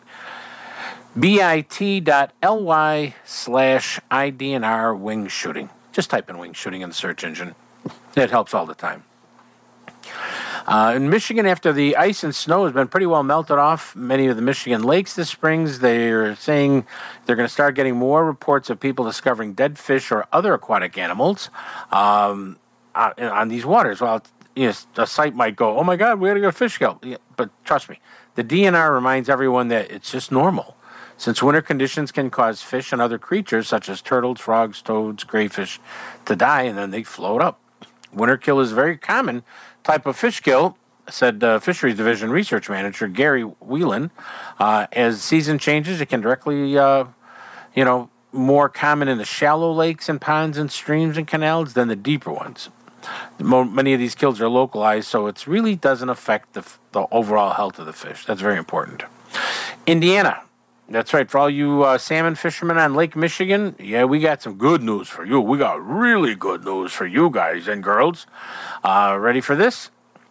bit.ly slash IDNR wing shooting. Just type in wing shooting in the search engine. It helps all the time. Uh, in Michigan, after the ice and snow has been pretty well melted off many of the Michigan lakes this spring, they're saying they're going to start getting more reports of people discovering dead fish or other aquatic animals um, uh, on these waters. Well, you know, a site might go, oh my God, we got to go fish kill. Yeah, but trust me, the D N R reminds everyone that it's just normal. Since winter conditions can cause fish and other creatures, such as turtles, frogs, toads, crayfish, to die, and then they float up. Winter kill is a very common type of fish kill, said uh, Fisheries Division Research Manager Gary Whelan. Uh, as season changes, it can directly, uh, you know, more common in the shallow lakes and ponds and streams and canals than the deeper ones. Mo- many of these kills are localized, so it really doesn't affect the, the overall health of the fish. That's very important. Indiana. That's right. For all you uh, salmon fishermen on Lake Michigan, yeah, we got some good news for you. We got really good news for you guys and girls. Uh, ready for this?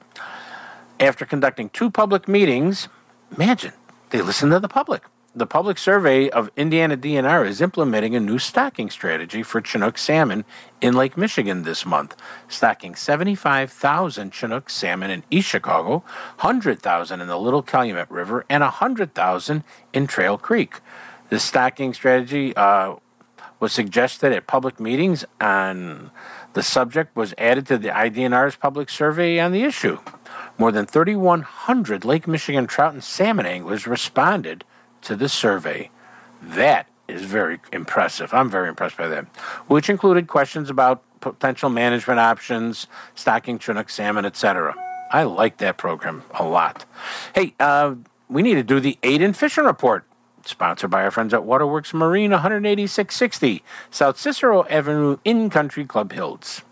After conducting two public meetings, imagine, they listen to the public. The public survey of Indiana D N R is implementing a new stocking strategy for Chinook salmon in Lake Michigan this month, stocking seventy-five thousand Chinook salmon in East Chicago, one hundred thousand in the Little Calumet River, and one hundred thousand in Trail Creek. This stocking strategy uh, was suggested at public meetings, and the subject was added to the I D N R's public survey on the issue. More than thirty-one hundred Lake Michigan trout and salmon anglers responded to the survey. That is very impressive. I'm very impressed by that. Which included questions about potential management options, stocking Chinook salmon, et cetera. I like that program a lot. Hey, uh, we need to do the Aiden Fishing Report, sponsored by our friends at Waterworks Marine, one eighty-six sixty South Cicero Avenue in Country Club Hills.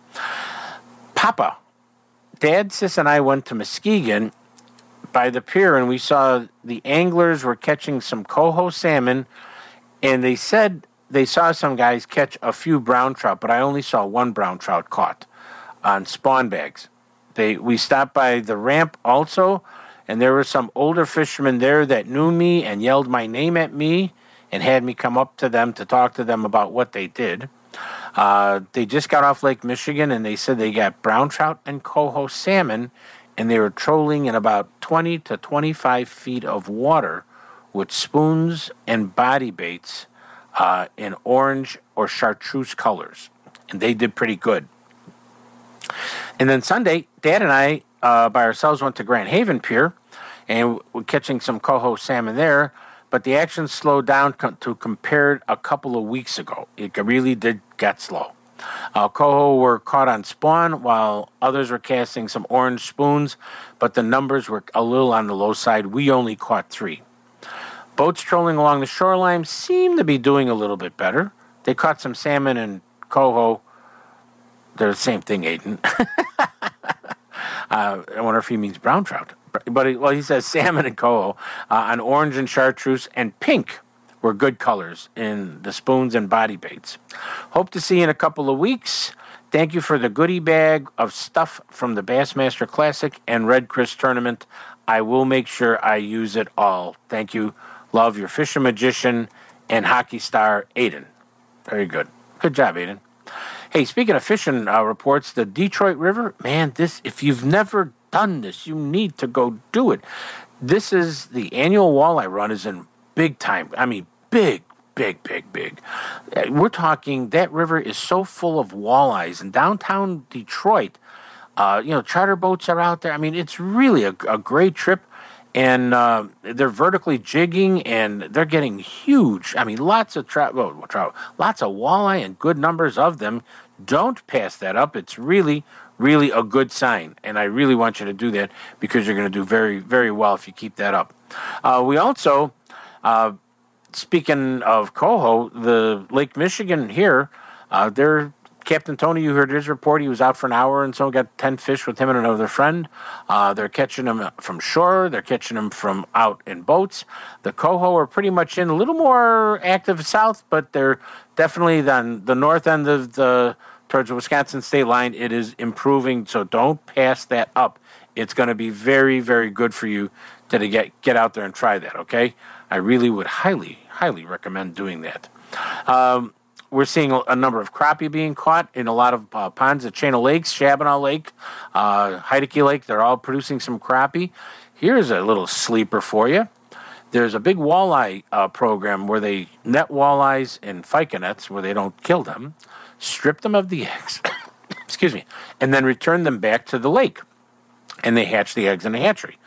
Papa, Dad, Sis, and I went to Muskegon by the pier, and we saw the anglers were catching some coho salmon, and they said they saw some guys catch a few brown trout, but I only saw one brown trout caught on spawn bags. They we stopped by the ramp also, and there were some older fishermen there that knew me and yelled my name at me and had me come up to them to talk to them about what they did. Uh, they just got off Lake Michigan, and they said they got brown trout and coho salmon, and they were trolling in about twenty to twenty-five feet of water with spoons and body baits uh, in orange or chartreuse colors. And they did pretty good. And then Sunday, Dad and I, uh, by ourselves, went to Grand Haven Pier, and we're catching some coho salmon there, but the action slowed down co- to compared a couple of weeks ago. It really did get slow. Uh, coho were caught on spawn, while others were casting some orange spoons, but the numbers were a little on the low side. We only caught three. Boats trolling along the shoreline seem to be doing a little bit better. They caught some salmon and coho. They're the same thing, Aiden. uh, I wonder if he means brown trout. But he, well, he says salmon and coho uh, on orange and chartreuse and pink were good colors in the spoons and body baits. Hope to see you in a couple of weeks. Thank you for the goodie bag of stuff from the Bassmaster Classic and Red Chris Tournament. I will make sure I use it all. Thank you. Love, your Fisher Magician and hockey star, Aiden. Very good. Good job, Aiden. Hey, speaking of fishing uh, reports, the Detroit River, man, this, if you've never done this. You need to go do it. This is the annual walleye run is in big time. I mean, big, big, big, big. We're talking that river is so full of walleyes. In downtown Detroit, uh, you know, charter boats are out there. I mean, it's really a, a great trip. And uh, they're vertically jigging, and they're getting huge. I mean, lots of trout, well, trout, lots of walleye, and good numbers of them. Don't pass that up. It's really, really a good sign, and I really want you to do that because you're going to do very, very well if you keep that up. Uh, we also, uh, speaking of coho, the Lake Michigan here, uh, they're Captain Tony, you heard his report. He was out for an hour and so got ten fish with him and another friend. Uh, they're catching them from shore. They're catching them from out in boats. The coho are pretty much in a little more active south, but they're definitely on the north end of the, towards the Wisconsin state line. It is improving, so don't pass that up. It's going to be very, very good for you to get, get out there and try that, okay? I really would highly, highly recommend doing that. Um, We're seeing a number of crappie being caught in a lot of uh, ponds at Channel Lakes, Shabana Lake, uh, Heideke Lake. They're all producing some crappie. Here's a little sleeper for you. There's a big walleye uh, program where they net walleyes in FICA nets where they don't kill them, strip them of the eggs, excuse me, and then return them back to the lake. And they hatch the eggs in a hatchery.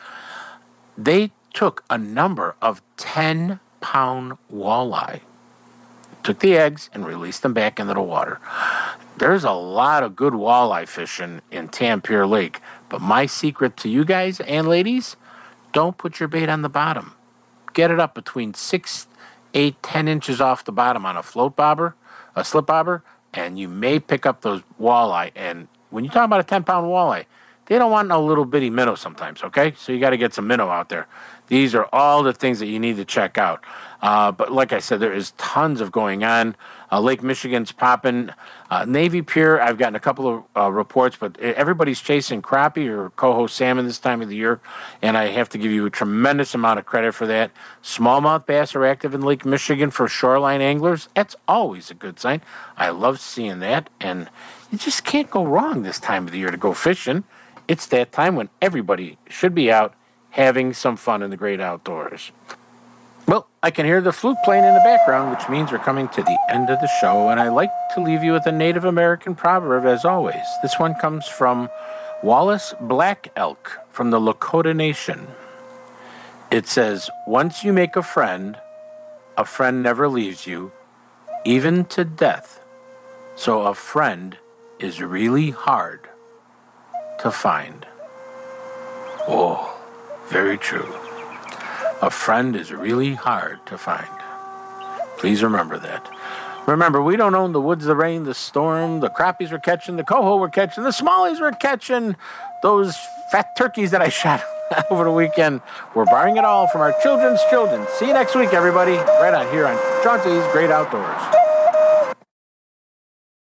They took a number of ten-pound walleye, took the eggs, and released them back into the water. There's a lot of good walleye fishing in Tampier Lake, but my secret to you guys and ladies, don't put your bait on the bottom. Get it up between six, eight, ten inches off the bottom on a float bobber, a slip bobber, and you may pick up those walleye. And when you talk about a ten-pound walleye, they don't want no little bitty minnow sometimes, okay? So you got to get some minnow out there. These are all the things that you need to check out. Uh, but like I said, there is tons of going on. Uh, Lake Michigan's popping. Uh, Navy Pier, I've gotten a couple of uh, reports, but everybody's chasing crappie or coho salmon this time of the year, and I have to give you a tremendous amount of credit for that. Smallmouth bass are active in Lake Michigan for shoreline anglers. That's always a good sign. I love seeing that, and you just can't go wrong this time of the year to go fishing. It's that time when everybody should be out having some fun in the great outdoors. Well, I can hear the flute playing in the background, which means we're coming to the end of the show, and I like to leave you with a Native American proverb, as always. This one comes from Wallace Black Elk from the Lakota Nation. It says, "Once you make a friend, a friend never leaves you, even to death. So a friend is really hard to find." Oh, very true. A friend is really hard to find. Please remember that. Remember, we don't own the woods, the rain, the storm, the crappies we're catching, the coho we're catching, the smallies we're catching, those fat turkeys that I shot over the weekend. We're borrowing it all from our children's children. See you next week, everybody, right on here on Chauncey's Great Outdoors.